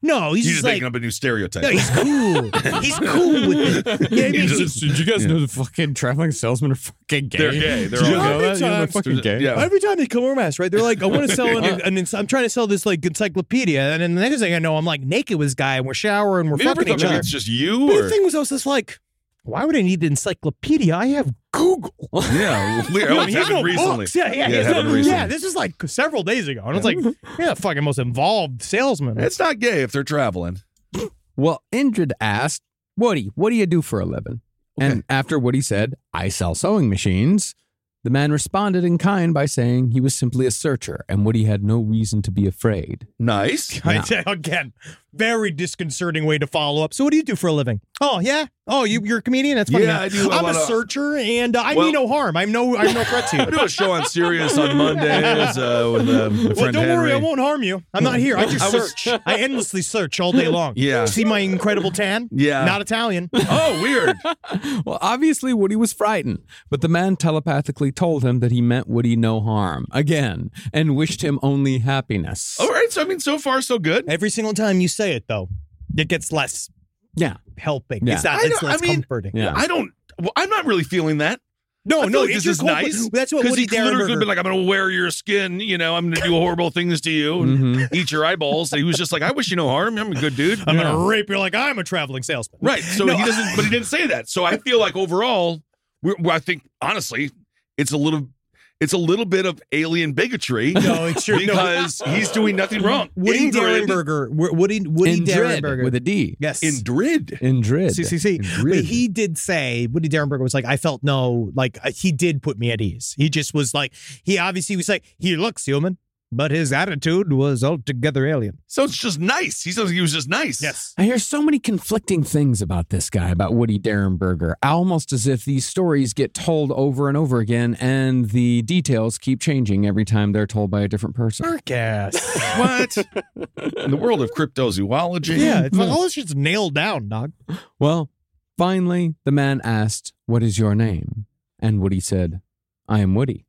No, he's He's just just like, making up a new stereotype. no, he's cool. He's cool with it. You know what I mean? He just- Did you guys yeah. know the fucking traveling salesmen are fucking gay? They're gay. They're Did you all know gay. that? Yeah, they're Every fucking gay. Yeah. Every time they come over us, right? They're like, I want to sell an, an, an I'm trying to sell this like encyclopedia, and then the next thing I know, I'm like naked with this guy, and we're showering, we're Have you ever fucking thought each maybe other. it's just you? But Or? the thing was, I was just like, why would I need the encyclopedia? I have Google. Yeah. well, oh, it's He has happened no recently. books. Yeah, yeah, Yeah, he it has happened no- recently. yeah. This was like several days ago, and I was like, yeah, fucking most involved salesman. It's not gay if they're traveling. Well, Indrid asked, Woody, what do you do for a living? And after Woody said, I sell sewing machines, the man responded in kind by saying he was simply a searcher and Woody had no reason to be afraid. Nice. I tell you, again, very disconcerting way to follow up. So, what do you do for a living? Oh, yeah. Oh, you, you're a comedian. That's funny. Yeah, man. I do a I'm a lot of- searcher, and uh, I Well- mean no harm. I'm no, I'm no threat to you. I do a show on Sirius on Mondays uh, with uh, my Well, friend don't worry, Henry. I won't harm you. I'm not here. I just I was- search. I endlessly search all day long. Yeah. See my incredible tan? Yeah. Not Italian. Oh, weird. Well, obviously, Woody was frightened, but the man telepathically told him that he meant Woody no harm again and wished him only happiness. All right. So, I mean, so far, so good. Every single time you say it, though, it gets less Yeah. helping. Yeah. It's not. I It's don't- less I mean- comforting. Yeah. I don't, well, I'm not really feeling that. No, I feel no, like it's this is just cold, but nice. That's what Because Woody he literally could have Derenberger. been like, I'm going to wear your skin, you know, I'm going to do horrible things to you and Mhm. eat your eyeballs. And he was just like, I wish you no harm. I'm a good dude. I'm Yeah. gonna rape you like I'm a traveling salesman. Right. So No, he doesn't, but he didn't say that. So I feel like overall, we're, we're, I think, honestly, it's a little, it's a little bit of alien bigotry. No, it's true. No. Because he's doing nothing wrong. Woody Ingrid- Derenberger. Woody Woody Indrid Derenberger with a D. Yes. Indrid. Indrid. See, see, see. Indrid. But he did say, Woody Derenberger was like, I felt no, like, uh, he did put me at ease. He just was like, he obviously was like, he looks human, but his attitude was altogether alien. So it's just nice. He says he was just nice. Yes. I hear so many conflicting things about this guy, about Woody Derenberger, almost as if these stories get told over and over again and the details keep changing every time they're told by a different person. Marcus. What? In the world of cryptozoology. Yeah, it's like all this shit's nailed down, dog. Well, finally, the man asked, What is your name? And Woody said, I am Woody.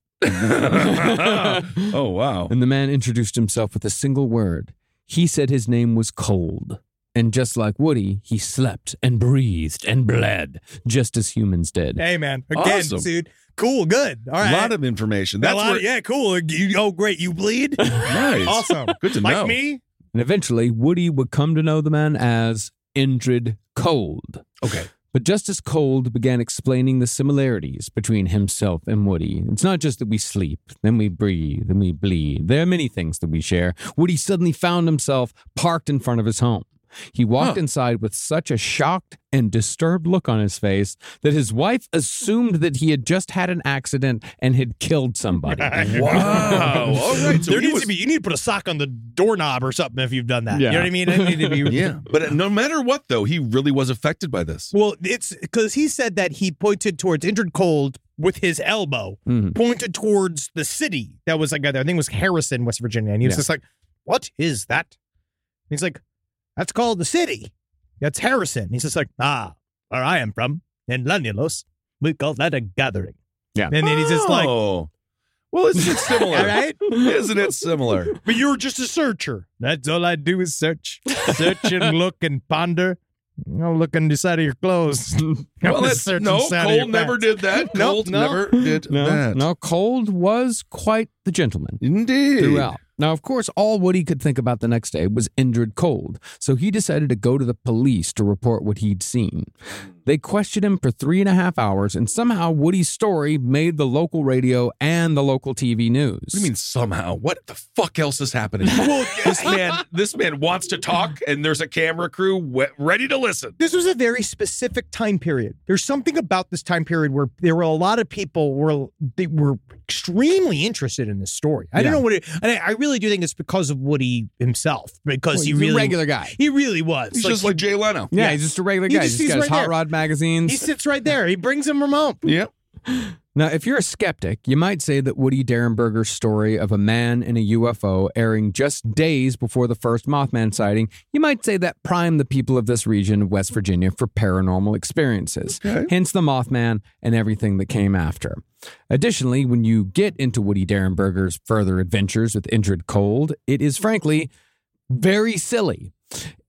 Oh, wow. And the man introduced himself with a single word. He said his name was Cold. And just like Woody, he slept and breathed and bled, just as humans did. Hey, man. Again, Awesome. dude. Cool, good. All A right. lot of information. A That's lot where, of- yeah, cool. You, oh, great. You bleed? nice. Awesome. Good to like know. me? And eventually, Woody would come to know the man as Indrid Cold. Okay. But just as Cold began explaining the similarities between himself and Woody, it's not just that we sleep, then we breathe, then we bleed. There are many things that we share. Woody suddenly found himself parked in front of his home. He walked Huh. inside with such a shocked and disturbed look on his face that his wife assumed that he had just had an accident and had killed somebody. Wow. All right. So there he needs was, to be, you need to put a sock on the doorknob or something if you've done that. Yeah. You know what I mean? It need to be. yeah. But no matter what, though, he really was affected by this. Well, it's because he said that he pointed towards Indrid Cold with his elbow, Mhm. pointed towards the city that was like, I think it was Harrison, West Virginia. And he was Yeah. just like, what is that? And he's like, that's called the city. That's Harrison. He's just like, ah, where I am from, in Lanulos, we call that a gathering. Yeah. And then he's just like, Oh. Well, isn't it similar? all right. Isn't it similar? But you were just a searcher. That's all I do is search. Search and look and ponder. I'll look on the side of your clothes. Well, that's, no, Cole never did that. Nope, Cole no. never did No, that. no, Cold was quite the gentleman. Indeed. Throughout. Now, of course, all Woody could think about the next day was Indrid Cold, so he decided to go to the police to report what he'd seen. They questioned him for three and a half hours, and somehow Woody's story made the local radio and the local T V news. What do you mean somehow? What the fuck else is happening? Well, this man, this man wants to talk, and there's a camera crew we- ready to listen. This was a very specific time period. There's something about this time period where there were a lot of people were they were extremely interested in this story. I Yeah. don't know what it, and I, I really do think it's because of Woody himself, because Well, he he's really a regular guy. He really was. He's just like Jay Leno. Yeah, Yeah. he's just a regular He guy. just- He's he's got his right hot there. rod magazines. he sits right there. He brings him remote. Yep. Now, if you're a skeptic, you might say that Woody Derenberger's story of a man in a U F O airing just days before the first Mothman sighting, you might say that primed the people of this region of West Virginia for paranormal experiences, Okay. hence the Mothman and everything that came after. Additionally, when you get into Woody Derenberger's further adventures with Indrid Cold, it is frankly very silly.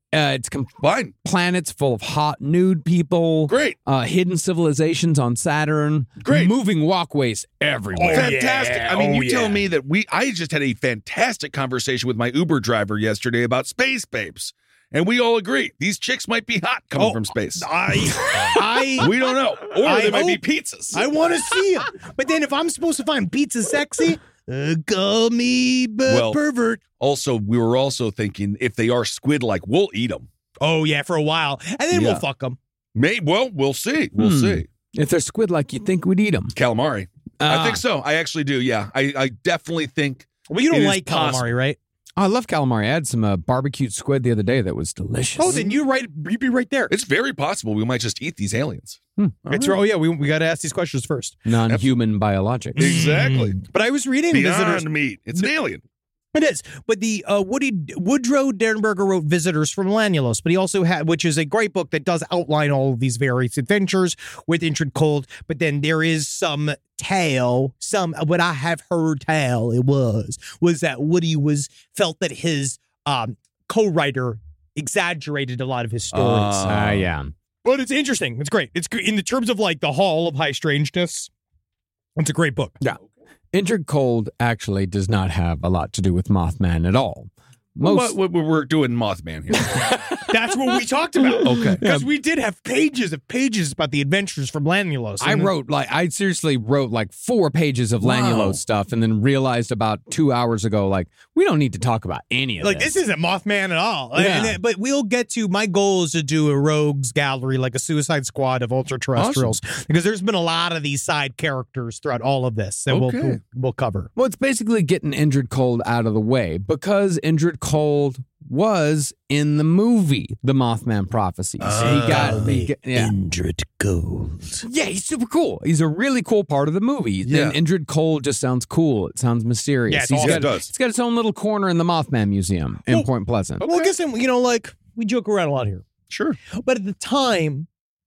Uh, it's com- Fine. planets full of hot nude people. Great. Uh, hidden civilizations on Saturn. Great. Moving walkways everywhere. Fantastic. yeah. I mean, Oh, you tell yeah. me that we, I just had a fantastic conversation with my Uber driver yesterday about space babes. And we all agree these chicks might be hot coming Oh, from space. I, I, We don't know. Or I they might be hope- pizzas. I want to see him. But then if I'm supposed to find pizza sexy, uh, call me b- Well- pervert. Also, we were also thinking if they are squid-like, we'll eat them. Oh, yeah, for a while. And then Yeah. we'll fuck them. May well, we'll see. We'll Hmm. see. If they're squid like you think we'd eat them. Calamari. I Ah. think so. I actually do. Yeah, I, I definitely think. Well, you It don't is like possible. calamari, right? I love calamari. I had some uh, barbecued squid the other day that was delicious. Oh, then you right, you'd be right there. It's very possible we might just eat these aliens. It's oh yeah, we we got to ask these questions first. Non-human biologics. Exactly. But I was reading Beyond visitors. meat. It's an alien. It is, but the uh, Woody Woodrow Derenberger wrote Visitors from Lanulos, but he also had, which is a great book that does outline all of these various adventures with Indrid Cold. But then there is some tale, some what I have heard tale it was was that Woody was felt that his um, co-writer exaggerated a lot of his stories. Ah, yeah. But it's interesting. It's great. It's good in the terms of like the Hall of High Strangeness. It's a great book. Yeah. Indrid Cold actually does not have a lot to do with Mothman at all. Most What, what we're doing Mothman here. That's what we talked about. Okay. Because we did have pages of pages about the adventures from Lanulos. I And- wrote like I seriously wrote like four pages of Wow. Lanulos stuff, and then realized about two hours ago, like we don't need to talk about any of like this. this isn't Mothman at all. Yeah. And then- but we'll get to my goal is to do a rogues gallery, like a Suicide Squad of ultra terrestrials, because there's been a lot of these side characters throughout all of this that we'll, Okay. we'll we'll cover. Well, it's basically getting Indrid Cold out of the way because Indrid Cold was in the movie The Mothman Prophecies. he got, he got yeah. Indrid Cold. Yeah, he's super cool. He's a really cool part of the movie. Yeah. And Indrid Cold just sounds cool. It sounds mysterious. Yeah, it's He's awesome. got, It does. It's got its own little corner in the Mothman Museum in Well- Point Pleasant. Well, I guess you know, like we joke around a lot here. Sure. But at the time,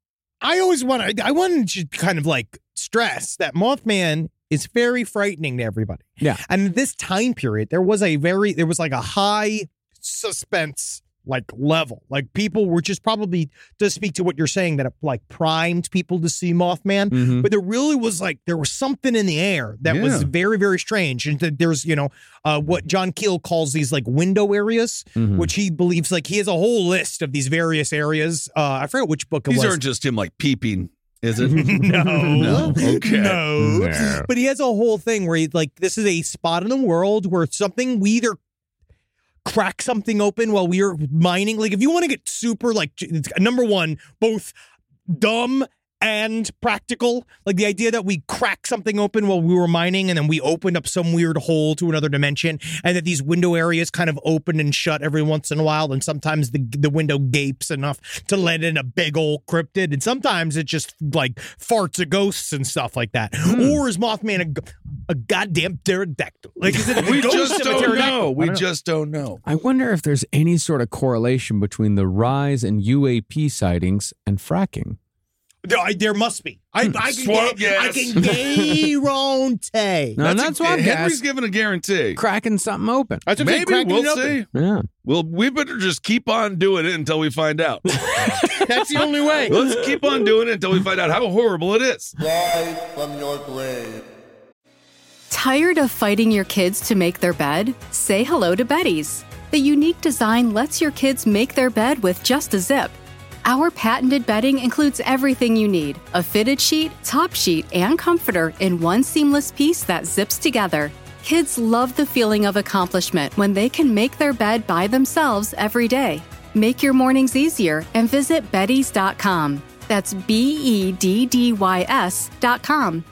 I always want to, I wanted to kind of like stress that Mothman is very frightening to everybody. Yeah. And in this time period, there was a very, there was like a high suspense like level. Like people were just probably, to speak to what you're saying, that it like primed people to see Mothman. Mhm. But there really was like, there was something in the air that was Yeah. very, very strange. And th- there's, you know, uh, what John Keel calls these like window areas, Mhm. which he believes like he has a whole list of these various areas. Uh, I forget which book it These was. aren't just him like peeping, is it? no, No. Okay. no. No. But he has a whole thing where he like this is a spot in the world where something we either crack something open while we are mining. Like if you want to get super like it's, number one, both dumb and practical, like the idea that we crack something open while we were mining and then we opened up some weird hole to another dimension, and that these window areas kind of open and shut every once in a while, and sometimes the the window gapes enough to let in a big old cryptid, and sometimes it just like farts of ghosts and stuff like that. Or is Mothman a, g- a goddamn pterodactyl? Like is it a We ghost just of a don't pterodactyl? know. I We don't know. just don't know. I wonder if there's any sort of correlation between the rise in U A P sightings and fracking. There, I- there must be. I, I can Swamp get, I gas. can guarantee. No, that's, That's why a, I'm Henry's gas- giving a guarantee. cracking something open. That's what I'm saying, Maybe cracking we'll it open. see. Yeah. Well, we better just keep on doing it until we find out. That's the only way. Let's keep on doing it until we find out how horrible it is. Rise from your grave. Tired of fighting your kids to make their bed? Say hello to Betty's. The unique design lets your kids make their bed with just a zip. Our patented bedding includes everything you need: a fitted sheet, top sheet, and comforter in one seamless piece that zips together. Kids love the feeling of accomplishment when they can make their bed by themselves every day. Make your mornings easier and visit beddys dot com. That's B E D D Y S dot com.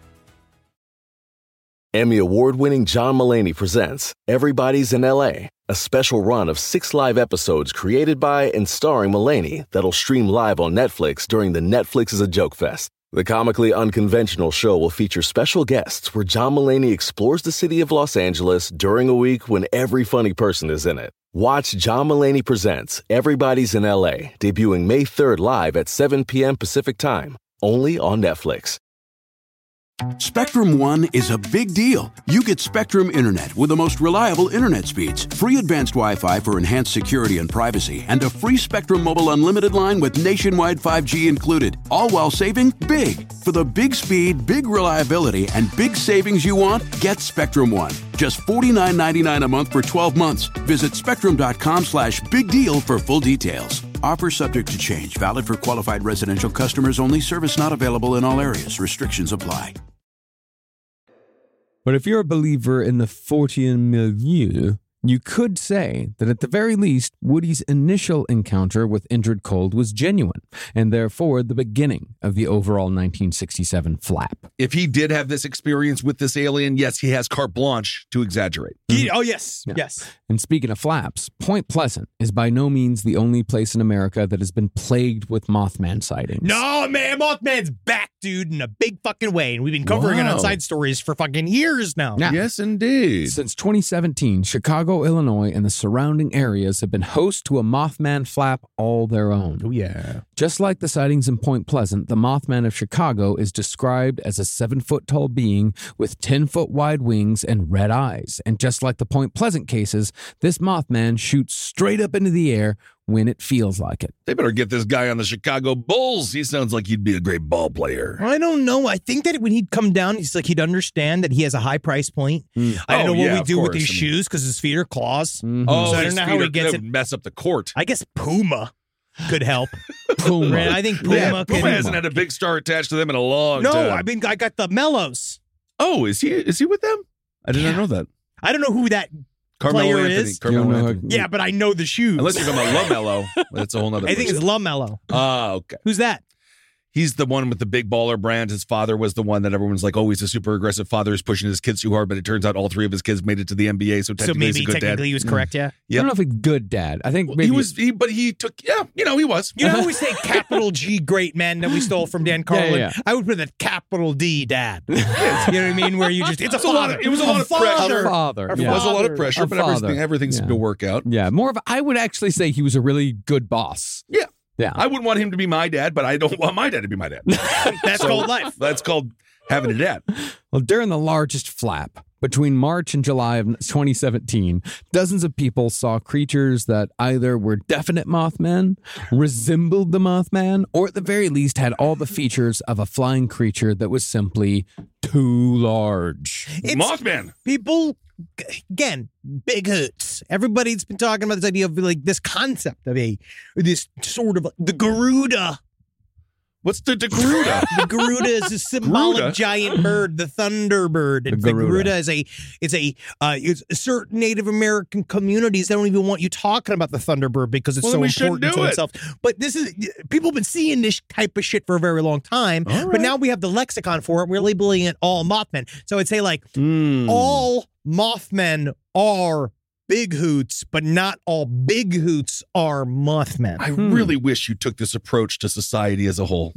Emmy award-winning John Mulaney presents Everybody's in L A, a special run of six live episodes created by and starring Mulaney that'll stream live on Netflix during the Netflix is a Joke Fest. The comically unconventional show will feature special guests where John Mulaney explores the city of Los Angeles during a week when every funny person is in it. Watch John Mulaney Presents Everybody's in L A, debuting May third live at seven p.m. Pacific Time, only on Netflix. Spectrum One is a big deal. You get Spectrum Internet with the most reliable internet speeds, free advanced Wi-Fi for enhanced security and privacy, and a free Spectrum Mobile Unlimited line with nationwide five G included, all while saving big. For the big speed, big reliability, and big savings you want, get Spectrum One. Just forty-nine ninety-nine a month for twelve months. Visit spectrum.com slash big deal for full details. Offer subject to change. Valid for qualified residential customers only. Service not available in all areas. Restrictions apply. But if you're a believer in the Fortean milieu, you could say that at the very least, Woody's initial encounter with Indrid Cold was genuine, and therefore the beginning of the overall nineteen sixty-seven flap. If he did have this experience with this alien, yes, he has carte blanche to exaggerate. He, oh, yes, yeah. yes. And speaking of flaps, Point Pleasant is by no means the only place in America that has been plagued with Mothman sightings. No, man, Mothman's back, dude, in a big fucking way, and we've been covering wow. it on Side Stories for fucking years now. Yeah. Yes, indeed. Since twenty seventeen, Chicago, Illinois, and the surrounding areas have been host to a Mothman flap all their own. Oh, yeah. Just like the sightings in Point Pleasant, the Mothman of Chicago is described as a seven-foot-tall being with ten-foot-wide wings and red eyes. And just like the Point Pleasant cases, this Mothman shoots straight up into the air when it feels like it. They better get this guy on the Chicago Bulls. He sounds like he'd be a great ball player. I don't know. I think that when he'd come down, he's like he'd understand that he has a high price point. Mm. I don't oh, know what yeah, we do course. with these I mean, shoes because his feet are claws. Mm-hmm. Oh, so I don't know how he gets it. Mess up the court. I guess Puma could help. Puma. Right? I think Puma. Yeah, could Puma hasn't had a big star attached to them in a long no, time. No, I mean I got the Mellows. Oh, is he? Is he with them? I did yeah. not know that. I don't know who that. Carmelo player Anthony. is. Carmelo Anthony. Yeah, but I know the shoes. Unless you're talking about LaMelo. That's a whole nother I think it's LaMelo. Ah, uh, okay. Who's that? He's the one with the big baller brand. His father was the one that everyone's like, oh, he's a super aggressive father who's pushing his kids too hard, but it turns out all three of his kids made it to the N B A, so technically so maybe he's a good technically dad. he was correct, yeah? Yep. I don't know if he's good dad. I think maybe he was, he, but he took, yeah, you know, he was. You know how we say capital G great men that we stole from Dan Carlin? Yeah, yeah. I would put a capital D dad. You know what I mean? Where you just, it's a, a lot of, it was a lot a of father. pressure. A father. It Yeah. was a lot of pressure, A but father. everything, everything seemed Yeah. to work out. Yeah, more of, a, I would actually say he was a really good boss. Yeah. Yeah. I wouldn't want him to be my dad, but I don't want my dad to be my dad. That's So, called life. That's called having a dad. Well, during the largest flap, between March and July of twenty seventeen, dozens of people saw creatures that either were definite Mothman, resembled the Mothman, or at the very least had all the features of a flying creature that was simply too large. It's, Mothman. People, again, big hoots. Everybody's been talking about this idea of like this concept of a, this sort of, the Garuda. What's the Garuda? The Garuda is a symbolic Garuda? giant bird, the Thunderbird. The And the Garuda. Garuda is a, it's a, uh, it's certain Native American communities that don't even want you talking about the Thunderbird because it's Well, so then we shouldn't important do to it. itself. But this is, people have been seeing this type of shit for a very long time. All But right. now we have the lexicon for it. We're labeling it all Mothman. So I'd say like, Mm. all Mothmen are big hoots, but not all big hoots are Mothmen. I really wish you took this approach to society as a whole.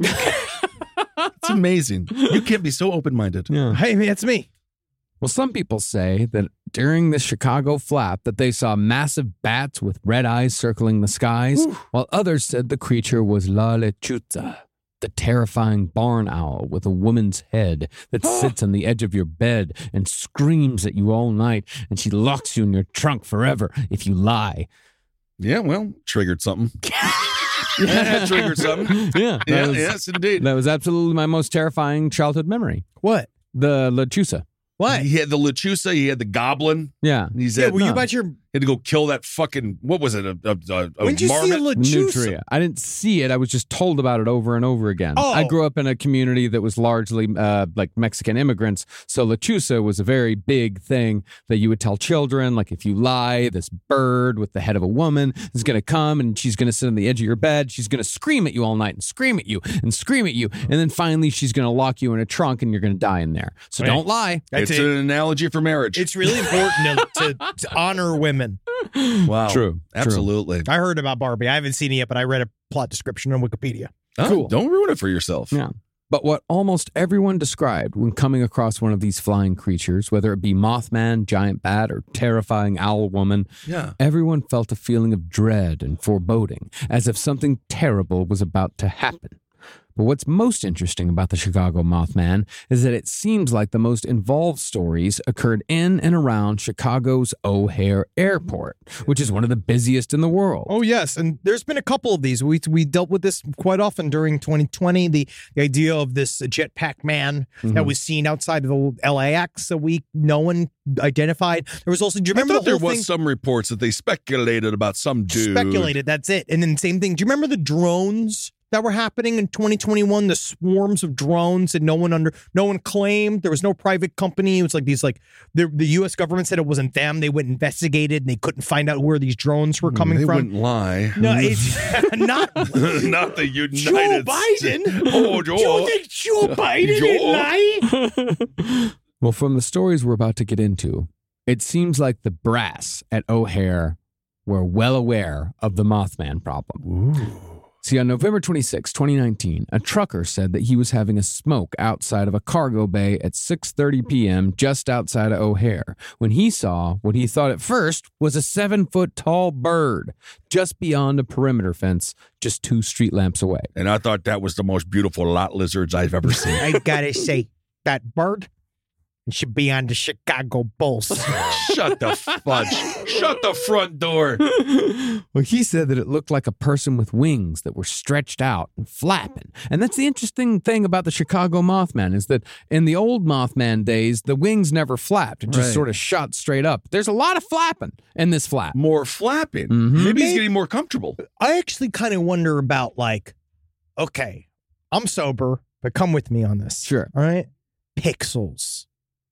It's amazing. You can't be so open-minded. Yeah. Hey, that's me. Well, some people say that during the Chicago flap that they saw massive bats with red eyes circling the skies, while others said the creature was La Lechuza, the terrifying barn owl with a woman's head that sits on the edge of your bed and screams at you all night, and she locks you in your trunk forever if you lie. Yeah, well, triggered something. Yeah, triggered something. Yeah, that Yeah, was, yes, indeed. that was absolutely my most terrifying childhood memory. What? The Lechuza. What? He had the Lechuza, he had the goblin. Yeah. He Yeah, said, were you no. about your... had to go kill that fucking, what was it, a, a, a, a When'd you see a marmot? Lechuza? Nutria. I didn't see it. I was just told about it over and over again. Oh. I grew up in a community that was largely uh, like Mexican immigrants. So Lechuza was a very big thing that you would tell children. Like if you lie, this bird with the head of a woman is going to come and she's going to sit on the edge of your bed. She's going to scream at you all night and scream at you and scream at you. And then finally she's going to lock you in a trunk and you're going to die in there. So Right. don't lie. It's That's it. an analogy for marriage. It's really important to, to, to honor women. wow. True. Absolutely. I heard about Barbie. I haven't seen it yet, but I read a plot description on Wikipedia. Oh, Cool. Don't ruin it for yourself. Yeah. But what almost everyone described when coming across one of these flying creatures, whether it be Mothman, giant bat, or terrifying owl woman, Yeah. everyone felt a feeling of dread and foreboding, as if something terrible was about to happen. But what's most interesting about the Chicago Mothman is that it seems like the most involved stories occurred in and around Chicago's O'Hare Airport, which is one of the busiest in the world. Oh, yes. And there's been a couple of these. We we dealt with this quite often during twenty twenty, the, the idea of this jetpack man mm-hmm. that was seen outside of the L A X that we no one identified. There was also, do you remember I thought the whole there was thing? some reports that they speculated about some dude. Speculated, that's it. And then same thing. Do you remember the drones that were happening in twenty twenty-one, the swarms of drones that no one under no one claimed? There was no private company. It was like these like the, the U S government said it wasn't them. They went and investigated and they couldn't find out where these drones were coming they from. They wouldn't lie. No, it's not not the United Joe Biden. Oh, Joe. Do you think Joe Biden didn't lie? Well, from the stories we're about to get into, it seems like the brass at O'Hare were well aware of the Mothman problem. Ooh. See, on November twenty-sixth, twenty nineteen, a trucker said that he was having a smoke outside of a cargo bay at six thirty p.m. just outside of O'Hare when he saw what he thought at first was a seven-foot-tall bird just beyond a perimeter fence just two street lamps away. And I thought that was the most beautiful lot lizards I've ever seen. I gotta say, that bird should be on the Chicago Bulls. Shut the fudge. Shut the front door. Well, he said that it looked like a person with wings that were stretched out and flapping. And that's the interesting thing about the Chicago Mothman is that in the old Mothman days, the wings never flapped. It just Right. sort of shot straight up. There's a lot of flapping in this flap. More flapping. Mm-hmm. Maybe he's getting more comfortable. I actually kind of wonder about like, okay, I'm sober, but come with me on this. Sure. All right. Pixels.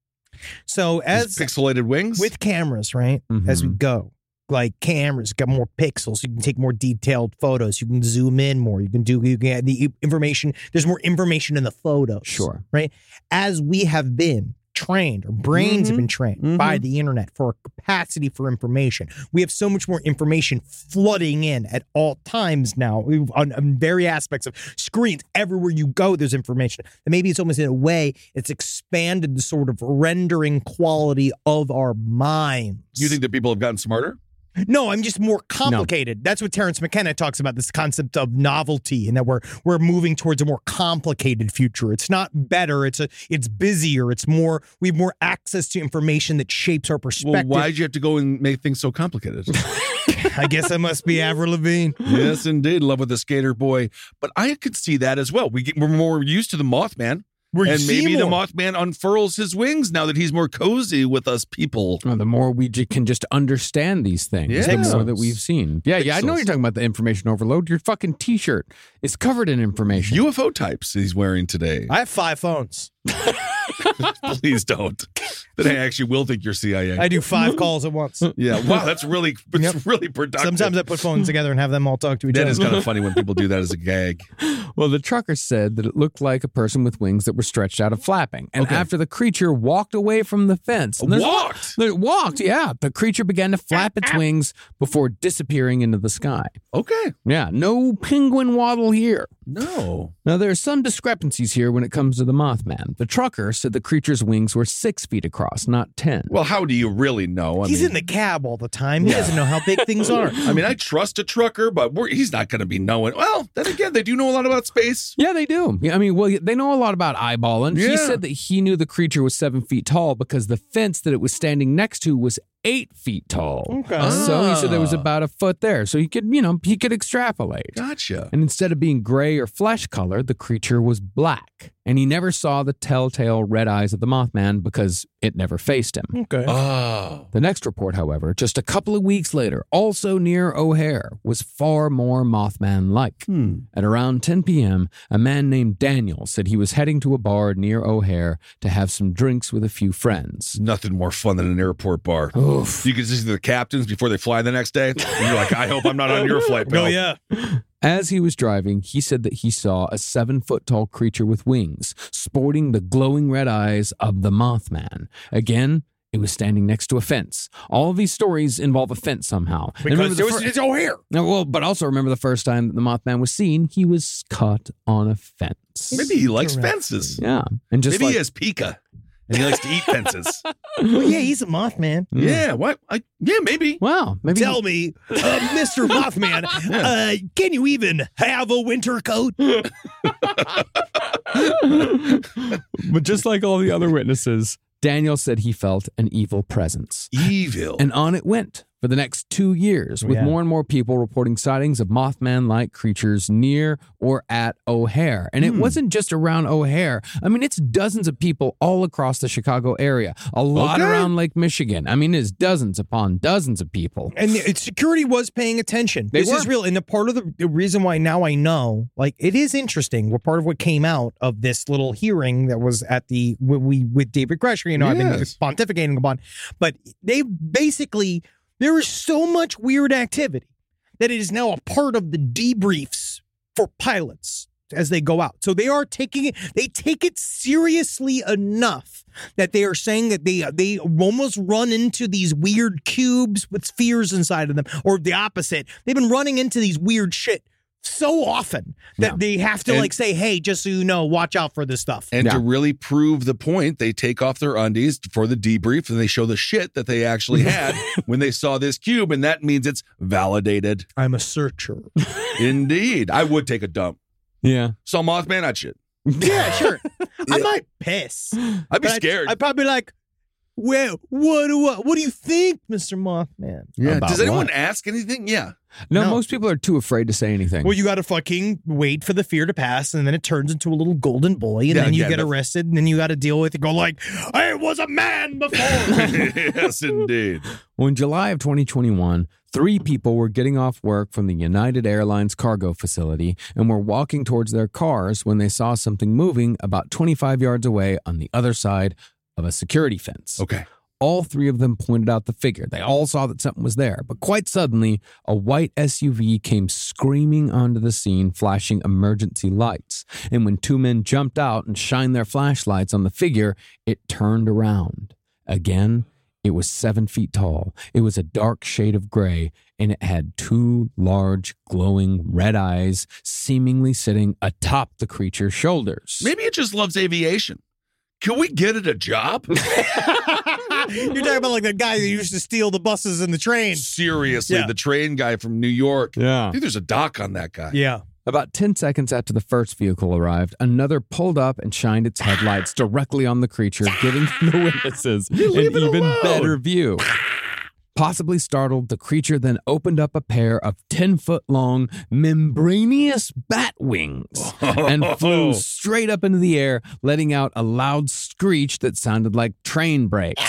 So as His pixelated wings? with cameras, right? Mm-hmm. As we go, like cameras got more pixels. You can take more detailed photos. You can zoom in more. You can do, you can add the information. There's more information in the photos. Sure. Right. As we have been trained, our brains Mm-hmm. have been trained Mm-hmm. by the internet for a capacity for information. We have so much more information flooding in at all times now. We've on, on very aspects of screens. Everywhere you go, there's information. And maybe it's almost in a way, it's expanded the sort of rendering quality of our minds. You think that people have gotten smarter? No, I'm just more complicated. That's what Terrence McKenna talks about, this concept of novelty, and that we're we're moving towards a more complicated future. It's not better, it's a it's busier, it's more, we have more access to information that shapes our perspective. Well, why'd you have to go and make things so complicated? I guess I must be Avril Lavigne. Yes, indeed. Love with the skater boy. But I could see that as well. We get, we're more used to the Mothman. We're and maybe the more. Mothman unfurls his wings now that he's more cozy with us people. Well, the more we j- can just understand these things, Yeah. the more Pixels. that we've seen. Yeah, yeah, I know Pixels. you're talking about the information overload. Your fucking T-shirt is covered in information. U F O types he's wearing today. I have five phones. Please don't. Then I actually will think you're C I A. I do five calls at once. Yeah. Wow, that's really it's Yep. really productive. Sometimes I put phones together and have them all talk to each That other. is kind of funny when people do that as a gag. Well, the trucker said that it looked like a person with wings that were stretched out of flapping. And Okay. after the creature walked away from the fence, and there's a lot- Walked? there- walked, yeah. The creature began to flap its wings before disappearing into the sky. Okay. Yeah, no penguin waddle here. No. Now, there are some discrepancies here when it comes to the Mothman. The trucker said the creature's wings were six feet across, not ten. Well, how do you really know? I He's mean, in the cab all the time. He doesn't know how big things are. I mean, I trust a trucker, but we're, he's not going to be knowing. Well, then again, they do know a lot about space. Yeah, they do. Yeah, I mean, well, they know a lot about eyeballing. He Yeah. said that he knew the creature was seven feet tall because the fence that it was standing next to was eight feet tall. Okay. So he said there was Ah. about a foot there. So he could, you know, he could extrapolate. Gotcha. And instead of being gray or flesh colored, the creature was black. And he never saw the telltale red eyes of the Mothman because it never faced him. Okay. Oh. The next report, however, just a couple of weeks later, also near O'Hare, was far more Mothman-like. Hmm. At around ten p.m., a man named Daniel said he was heading to a bar near O'Hare to have some drinks with a few friends. Nothing more fun than an airport bar. Oof. You can see the captains before they fly the next day. And you're like, I hope I'm not on your flight, pal. Oh, yeah. As he was driving, he said that he saw a seven-foot-tall creature with wings, sporting the glowing red eyes of the Mothman. Again, it was standing next to a fence. All of these stories involve a fence somehow. And remember Because the there was, fir- it's O'Hare. No, well, but also remember the first time that the Mothman was seen, he was caught on a fence. Maybe he likes Correct. fences. Yeah, and just Maybe like he has Pika. and he likes to eat fences. Well, yeah, he's a Mothman. Yeah, what? I, yeah, maybe. Wow. Maybe Tell me, uh, Mister Mothman, uh, can you even have a winter coat? But just like all the other witnesses, Daniel said he felt an evil presence. Evil. And on it went for the next two years, with Yeah. more and more people reporting sightings of Mothman-like creatures near or at O'Hare. And it Hmm. wasn't just around O'Hare. I mean, it's dozens of people all across the Chicago area, a lot Okay. around Lake Michigan. I mean, it's dozens upon dozens of people. And the, security was paying attention. They this were. is real. And the part of the, the reason why now I know, like, it is interesting. What part of what came out of this little hearing that was at the, when we, with David Gresham, you know, I've been Yes. pontificating upon, but they basically, there is so much weird activity that it is now a part of the debriefs for pilots as they go out. So they are taking it, they take it seriously enough that they are saying that they they almost run into these weird cubes with spheres inside of them, or the opposite. They've been running into these weird shit so often that Yeah. they have to And- like say, hey, just so you know, watch out for this stuff. And Yeah. to really prove the point, they take off their undies for the debrief and they show the shit that they actually had when they saw this cube. And that means it's validated. I'm a searcher. Indeed. I would take a dump. Yeah. Saw Mothman, I'd shit. Yeah, sure. I might piss. I'd be But I'd- scared. I'd probably be like, well, what do I, what do you think, Mister Mothman? yeah. About Does anyone what? ask anything? Yeah. No, No. most people are too afraid to say anything. Well, you got to fucking wait for the fear to pass, and then it turns into a little golden boy, and Yeah, then you yeah, get that- arrested, and then you got to deal with it. Go like, I was a man before. Yes, indeed. Well, in July of twenty twenty-one, three people were getting off work from the United Airlines cargo facility and were walking towards their cars when they saw something moving about twenty-five yards away on the other side of a security fence. Okay. All three of them pointed out the figure. They all saw that something was there. But quite suddenly, a white S U V came screaming onto the scene, flashing emergency lights. And when two men jumped out and shined their flashlights on the figure, it turned around. Again, it was seven feet tall. It was a dark shade of gray, and it had two large, glowing red eyes seemingly sitting atop the creature's shoulders. Maybe it just loves aviation. Can we get it a job? You're talking about like the guy that used to steal the buses and the trains. Seriously, Yeah. the train guy from New York. Yeah. I think there's a doc on that guy. Yeah. About ten seconds after the first vehicle arrived, another pulled up and shined its headlights directly on the creature, giving the witnesses an leave it even alone. better view. Possibly startled, the creature then opened up a pair of ten-foot-long membranous bat wings and flew straight up into the air, letting out a loud screech that sounded like train brakes.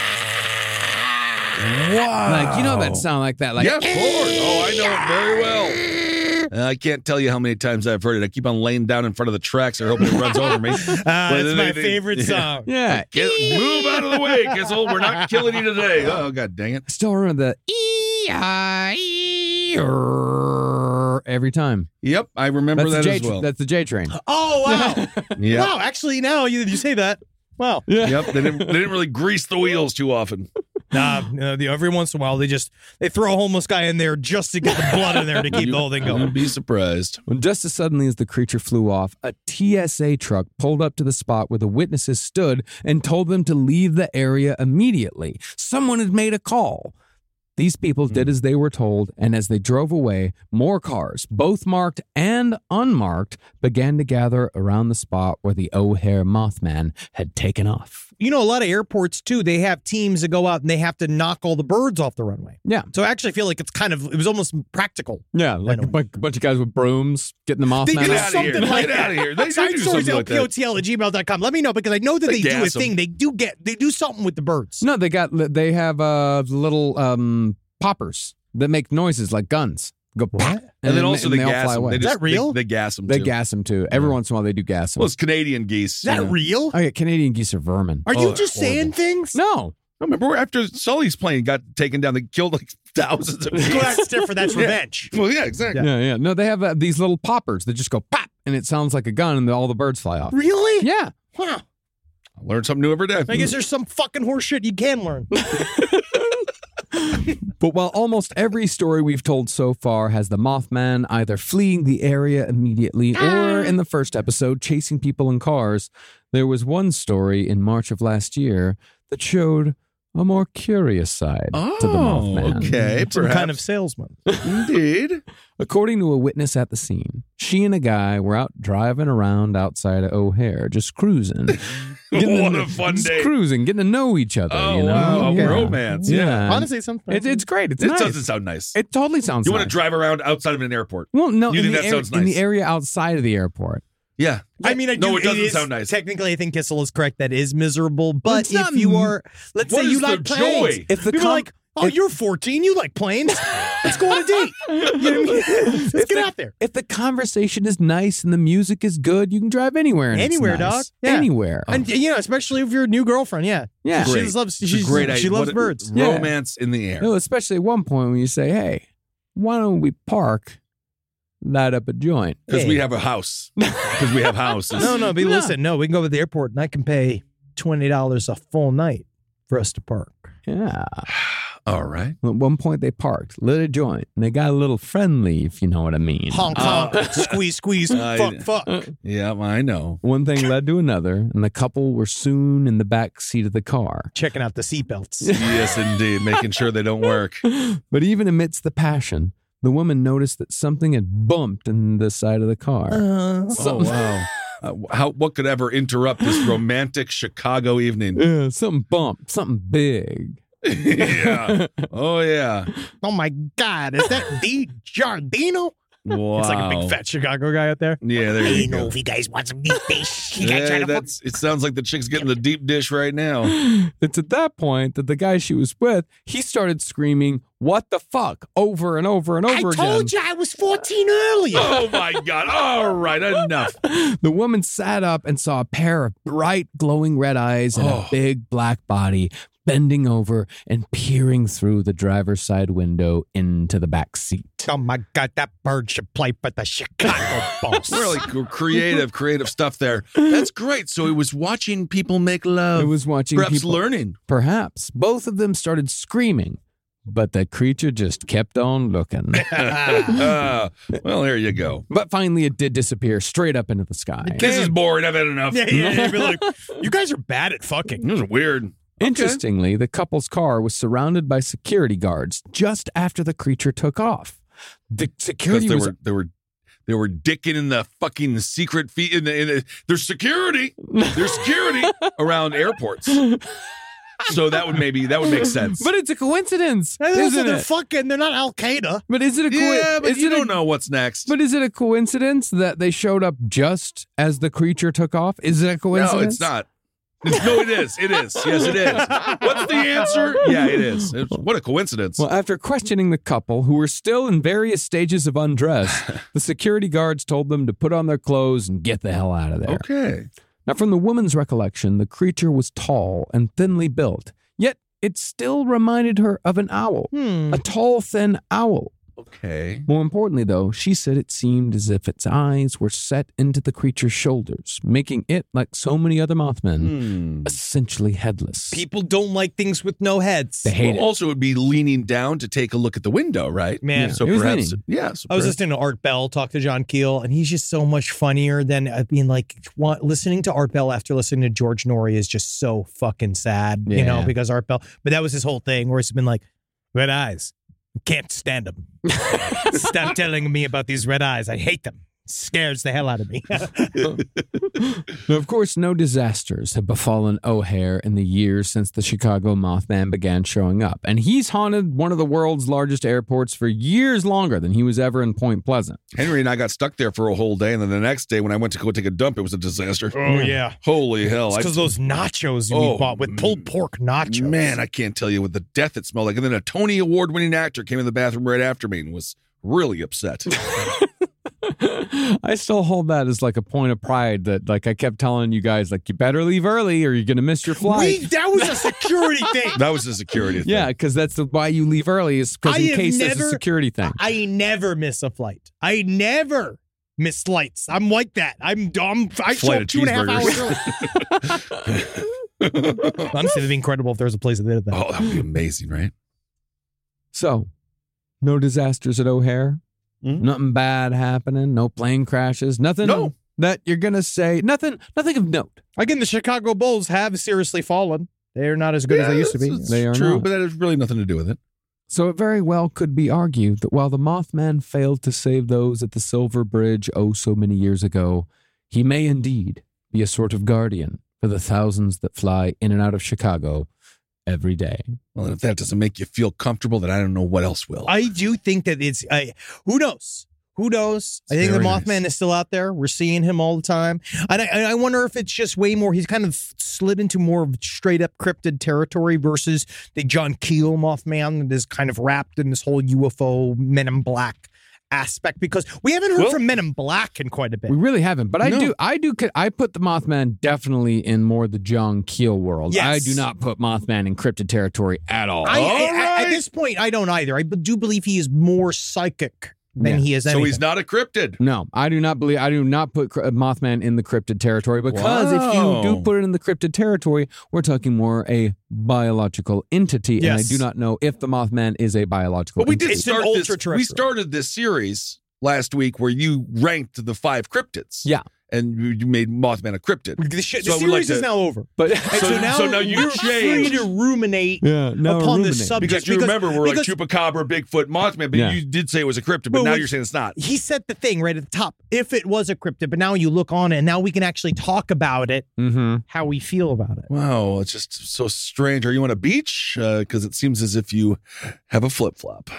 Wow. Like, you know that sound like that? Like, yeah, of course. Oh, I know it very well. Uh, I can't tell you how many times I've heard it. I keep on laying down in front of the tracks. I hope it runs over me. Ah, But that's they- my they- favorite yeah. song. yeah. Get, move out of the way, Kissel. We're not killing you today. Oh, God dang it. Still remember the E I E R every time. Yep, I remember That's the that J. as well. That's the J train. Oh, wow. Yep. Wow. Actually, now you, you say that. Wow. Yep, they didn't, they didn't really grease the wheels too often. Nah, you know, the, every once in a while, they just, they throw a homeless guy in there just to get the blood in there to keep the whole thing going. You'd be surprised. When just as suddenly as the creature flew off, a T S A truck pulled up to the spot where the witnesses stood and told them to leave the area immediately. Someone had made a call. These people did as they were told, and as they drove away, more cars, both marked and unmarked, began to gather around the spot where the O'Hare Mothman had taken off. You know, a lot of airports, too, they have teams that go out and they have to knock all the birds off the runway. Yeah. So I actually feel like it's kind of, it was almost practical. Yeah, like know. a bunch, bunch of guys with brooms getting the They Mothman do Get out. out of here. something like Get out of that. here. They do Side do stories something L like P O that. T L at gmail dot com. Let me know because I know that They they, do a gas 'em. thing. They do get, they do something with the birds. No, they got they have uh little um poppers that make noises like guns. Go pop, And, then also they, all gas fly them. away. They Is just, that real? They, they gas them They too. gas them too. Every once in a while they do gas them. Well, it's Canadian geese. Is that you know. real? Oh yeah, Canadian geese are vermin. Are you Oh, just horrible. saying things? No. I remember after Sully's plane got taken down, they killed like thousands of geese. Well, that's different. That's Yeah. revenge. Well, yeah, exactly. Yeah, yeah. No, they have uh, these little poppers that just go pop, and it sounds like a gun, and all the birds fly off. Really? Yeah. Huh. I learn something new every day. I guess there's some fucking horse shit you can learn. But while almost every story we've told so far has the Mothman either fleeing the area immediately or in the first episode chasing people in cars, there was one story in March of last year that showed a more curious side oh, to the Mothman. Okay, Some perhaps. kind of salesman. Indeed. According to a witness at the scene, she and a guy were out driving around outside of O'Hare, just cruising. What to, a fun just day. cruising, getting to know each other. Oh, you know? wow. Yeah. Romance. Yeah. Yeah. Honestly, something. It, it's great. It's It nice. doesn't sound nice. It totally sounds You nice. want to drive around outside of an airport. Well, no, You in, think the that air- sounds in the nice? area outside of the airport. Yeah. I mean, I no, do, it doesn't is- sound nice. Technically, I think Kissel is correct. That is miserable. But it's if not you m- are, let's What say you is the like planes. joy? If the People com- are like, oh, if- you're fourteen. You like planes. Let's go on a date. You know what I mean? Let's If get the- out there. If the conversation is nice and the music is good, you can drive anywhere. And it's Anywhere, nice. dog. Yeah. Anywhere. And you know, especially if you're a new girlfriend. Yeah. Yeah. She Great. just loves. It's a She's, great she idea. loves What a- birds. Yeah. Romance in the air. No, especially at one point when you say, "Hey, why don't we park, light up a joint?" Because Hey. we have a house. Because we have houses. No, no. But No. listen, no. We can go to the airport, and I can pay twenty dollars a full night for us to park. Yeah. All right. At one point, they parked, lit a joint, and they got a little friendly, if you know what I mean. Honk, honk, squeeze, squeeze, I- fuck, fuck. Yeah, I know. One thing led to another, and the couple were soon in the back seat of the car. Checking out the seatbelts. Yes, indeed. Making sure they don't work. But even amidst the passion, the woman noticed that something had bumped in the side of the car. Uh, Oh, wow. Uh, how? What could ever interrupt this romantic Chicago evening? Yeah, something bumped, something big. Yeah. Oh, yeah. oh my God, is that D Giardino? Wow. It's like a big fat Chicago guy out there. Yeah, there you go. if you guys want some deep dish. You guys Yeah, try to fuck- that's, it sounds like the chick's getting the deep dish right now. It's at that point that the guy she was with, he started screaming, "What the fuck?" over and over and I over again. told you I was fourteen earlier. Oh, my God. All right. Enough. The woman sat up and saw a pair of bright, glowing red eyes and Oh. a big black body bending over and peering through the driver's side window into the back seat. Oh my God, that bird should play for the Chicago Bulls. Really c- creative, creative stuff there. That's great. So he was watching people make love. It was watching Perhaps people. learning. Perhaps. Both of them started screaming, but the creature just kept on looking. Uh, well, there you go. But finally, it did disappear straight up into the sky. This is boring. I've had enough. Yeah, yeah, yeah. Be like, you guys are bad at fucking. This is weird. Interestingly, the couple's car was surrounded by security guards just after the creature took off. The Because security they was were they were they were dicking in the fucking secret feet in the, in the there's security. There's security around airports. So that would maybe that would make sense. But it's a coincidence, And also, isn't they're it? fucking. They're not Al Qaeda. But is it a coincidence? yeah, but is you it a- don't know what's next. But is it a coincidence that they showed up just as the creature took off? Is it a no, coincidence? it's not. It's- no, it is. It is. Yes, it is. What's the answer? Yeah, it is. It's- what a coincidence. Well, after questioning the couple, who were still in various stages of undress, the security guards told them to put on their clothes and get the hell out of there. Okay. Now, from the woman's recollection, the creature was tall and thinly built, yet it still reminded her of an owl, Hmm. a tall, thin owl. Okay. More importantly, though, she said it seemed as if its eyes were set into the creature's shoulders, making it, like so many other Mothmen, Hmm. essentially headless. People don't like things with no heads. They hate Well, it. also, it would be leaning down to take a look at the window, right? Man, So it was perhaps, leaning. yeah. So I was perhaps- listening to Art Bell talk to John Keel, and he's just so much funnier than I mean, like wa- listening to Art Bell after listening to George Norrie is just so fucking sad, you know, Yeah. because Art Bell. But that was his whole thing, where he's been like, red eyes, can't stand them. Stop telling me about these red eyes. I hate them. Scares the hell out of me. Now, of course, no disasters have befallen O'Hare in the years since the Chicago Mothman began showing up, and he's haunted one of the world's largest airports for years longer than he was ever in Point Pleasant. Henry and I got stuck there for a whole day, and then the next day when I went to go take a dump, it was a disaster. Oh, yeah. Holy hell! I- Because those nachos Oh, we bought with pulled pork nachos. Man, I can't tell you what the death it smelled like. And then a Tony Award-winning actor came in the bathroom right after me and was really upset. I still hold that as like a point of pride that, like, I kept telling you guys, like, you better leave early or you're going to miss your flight. We, that was a security thing. That was a security thing. Yeah, because that's the, why you leave early is because I in have case there's a never- security thing. I never miss a flight. I never miss flights. I'm like that. I'm dumb. I show Flight up of two and a half hours cheeseburgers. early. Honestly, it'd be incredible if there was a place that did that. Oh, that would be amazing, right? So, no disasters at O'Hare? Mm-hmm. Nothing bad happening? No plane crashes? Nothing No. that you're going to say? Nothing Nothing of note? Again, the Chicago Bulls have seriously fallen. They're not as good Yeah, as they used to be. it's- it's They are true, not. but that has really nothing to do with it. So it very well could be argued that while the Mothman failed to save those at the Silver Bridge oh so many years ago, he may indeed be a sort of guardian for the thousands that fly in and out of Chicago every day. Well, if that doesn't make you feel comfortable, then I don't know what else will. I do think that it's, I, who knows? Who knows? I think the very Mothman nice. is still out there. We're seeing him all the time. And I, and I wonder if it's just way more, he's kind of slid into more of straight up cryptid territory versus the John Keel Mothman that is kind of wrapped in this whole U F O Men in Black aspect, because we haven't heard Well- from Men in Black in quite a bit. We really haven't, but I No. do, I do, I put the Mothman definitely in more the John Keel world. Yes. I do not put Mothman in cryptid territory at all. I, All I- right. At this point, I don't either. I do believe he is more psychic than Yeah. he is So anything. he's not a cryptid. No, I do not believe. I do not put cr- Mothman in the cryptid territory because if Wow. you do put it in the cryptid territory, we're talking more a biological entity, and I Yes. do not know if the Mothman is a biological. But we did entity. It's an start this. We ultra-terrestrial. started this series last week where you ranked the five cryptids. Yeah. And you- you made Mothman a cryptid. The, sh- the So I would series like is to- now over. But And so, So- now, so now you you're free changed. to ruminate yeah, no, upon ruminate. this subject. Because you remember we're like because Chupacabra, Bigfoot, Mothman, but Yeah. you did say it was a cryptid, but Well, now we- you're saying it's not. he said the thing right at the top. If it was a cryptid, but now you look on it, and now we can actually talk about it, Mm-hmm. how we feel about it. Wow, it's just so strange. Are you on a beach? Because it seems as if you have a flip flop.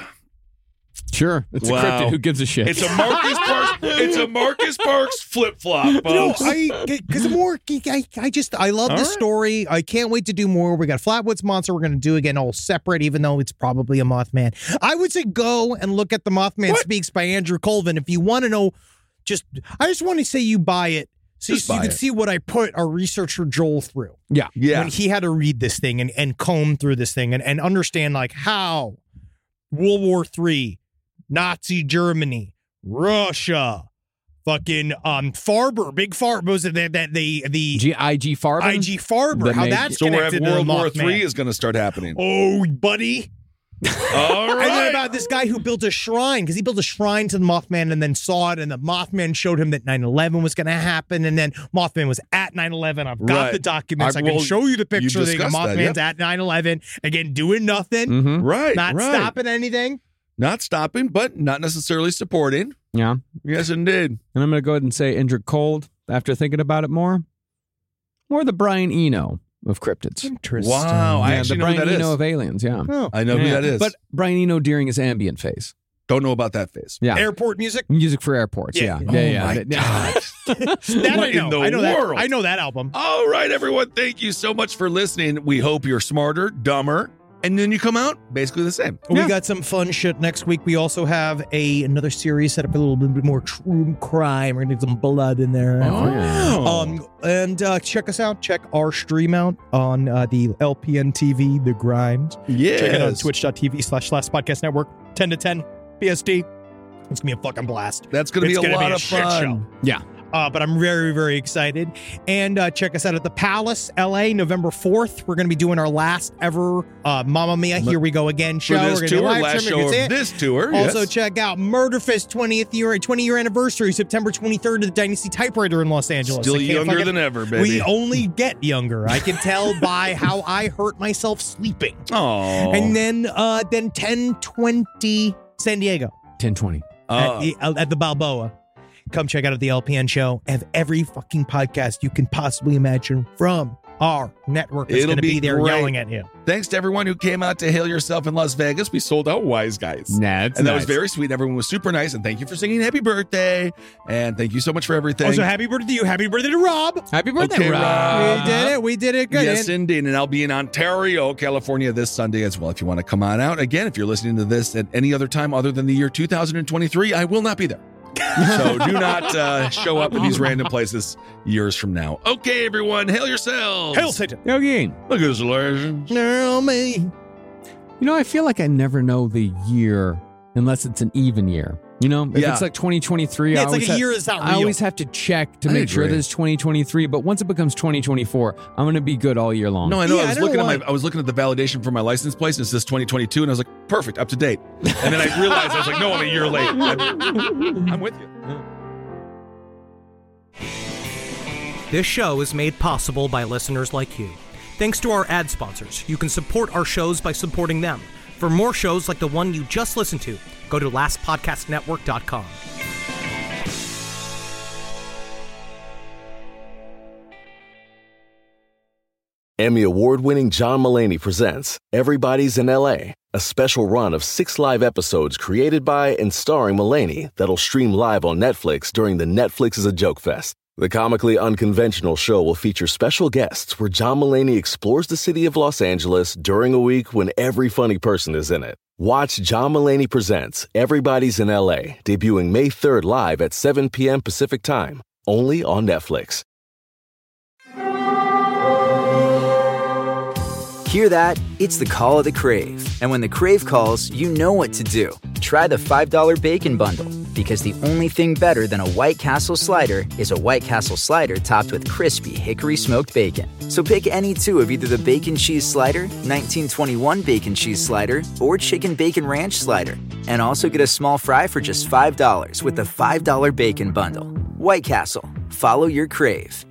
Sure, it's Wow. a cryptid. Who gives a shit? It's a Marcus Parks. It's a Marcus Parks flip flop. No, I because more. I, I just I love All this right. story. I can't wait to do more. We got Flatwoods Monster. We're going to do again all separate, even though it's probably a Mothman. I would say go and look at the Mothman What? Speaks by Andrew Colvin if you want to know. Just I just want to say you buy it so, Just you, you buy can it. see what I put our researcher Joel through. yeah, Yeah. When he had to read this thing and, and comb through this thing and, and understand like how World War Three, Nazi Germany, Russia, fucking um Farber, big Farber was it that that the the G I G Farben. I G Farber, That how made- that's So we're connected at to the World War Mothman. Three is going to start happening. Oh, buddy. All And then right. about this guy who built a shrine, because he built a shrine to the Mothman and then saw it, and the Mothman showed him that nine eleven was going to happen, and then Mothman was at nine eleven. I've got Right. the documents. I, I- can well, show you the you picture. The discussed that, Mothman's yeah. at nine eleven, again, doing nothing, Mm-hmm. Right. not right. stopping anything. Not stopping, but not necessarily supporting. Yeah, Yes, indeed. and I'm going to go ahead and say Indrid Cold. After thinking about it more, more the Brian Eno of cryptids. Interesting. Wow. I yeah, actually the know who Brian that Eno is. of aliens. Yeah, Oh. I know who Yeah. that is. But Brian Eno during his ambient phase. don't know about that phase. Yeah, Airport music. music for airports. Yeah. Yeah, Oh yeah, yeah. my yeah. God. That What I know. in the I know world? that. I know that album. All right, everyone. Thank you so much for listening. We hope you're smarter, dumber, and then you come out basically the same. We got some fun shit next week. We also have a another series set up a little bit more true crime. We're gonna get some blood in there. Oh. Um, and uh, check us out. Check our stream out on uh, the L P N T V, The Grind. Yes. Check it out on twitch.tv slash last podcast network, ten to ten P S T. It's gonna be a fucking blast. That's going to be It's a gonna lot be a of shit fun. show. Yeah. Uh, but I'm very, very excited. And uh, check us out at the Palace, L A, November fourth. We're going to be doing our last ever uh, Mamma Mia, Here We Go Again show. For We're this gonna do a tour, live last stream. You show can see of it. this tour. Also, yes. check out Murderfist twentieth year, twenty year anniversary, September twenty-third at the Dynasty Typewriter in Los Angeles. Still I can't younger fucking- than ever, baby. We only get younger. I can tell by how I hurt myself sleeping. Oh. And then, uh, then ten twenty San Diego ten twenty. at, the, at the Balboa. Come check out the L P N show. Have every fucking podcast you can possibly imagine from our network that's It'll going to be, be there great. yelling at you. Thanks to everyone who came out to Hail Yourself in Las Vegas. We sold out Wise Guys. Nah, it's and that was nice. very sweet. Everyone was super nice. And thank you for singing happy birthday. And thank you so much for everything. Also, happy birthday to you. Happy birthday to Rob. Happy birthday, Okay, Rob. Rob. We did it. We did it good. Yes, And- indeed. And I'll be in Ontario, California this Sunday as well. If you want to come on out. Again, if you're listening to this at any other time other than the year two thousand twenty-three, I will not be there. So do not uh, show up in these random places years from now. Okay, everyone, hail yourselves. Hail Satan. Yo, Geen. Look at this legend. No, me. You know, I feel like I never know the year unless it's an even year. You know, if Yeah. it's like twenty twenty-three, Yeah, I it's like always a have- year is not I real. always have to check to I make sure agree. that it's twenty twenty-three. But once it becomes twenty twenty-four, I'm going to be good all year long. No, I know. Yeah, I I was don't looking know at my, I was looking at the validation for my license plate, and it says twenty twenty-two, and I was like, perfect, up to date. And then I realized I was like, no, I'm a year late. I'm, I'm with you. This show is made possible by listeners like you. Thanks to our ad sponsors, you can support our shows by supporting them. For more shows like the one you just listened to, go to last podcast network dot com. Emmy award-winning John Mulaney presents Everybody's in L A, a special run of six live episodes created by and starring Mulaney that'll stream live on Netflix during the Netflix is a Joke Fest. The comically unconventional show will feature special guests where John Mulaney explores the city of Los Angeles during a week when every funny person is in it. Watch John Mulaney Presents Everybody's in L A, debuting May third live at seven p.m. Pacific Time, only on Netflix. Hear that? It's the call of the Crave. And when the Crave calls, you know what to do. Try the five dollar Bacon Bundle, because the only thing better than a White Castle slider is a White Castle slider topped with crispy hickory smoked bacon. So pick any two of either the Bacon Cheese Slider, nineteen twenty-one Bacon Cheese Slider, or Chicken Bacon Ranch Slider. And also get a small fry for just five dollars with the five dollar Bacon Bundle. White Castle. Follow your Crave.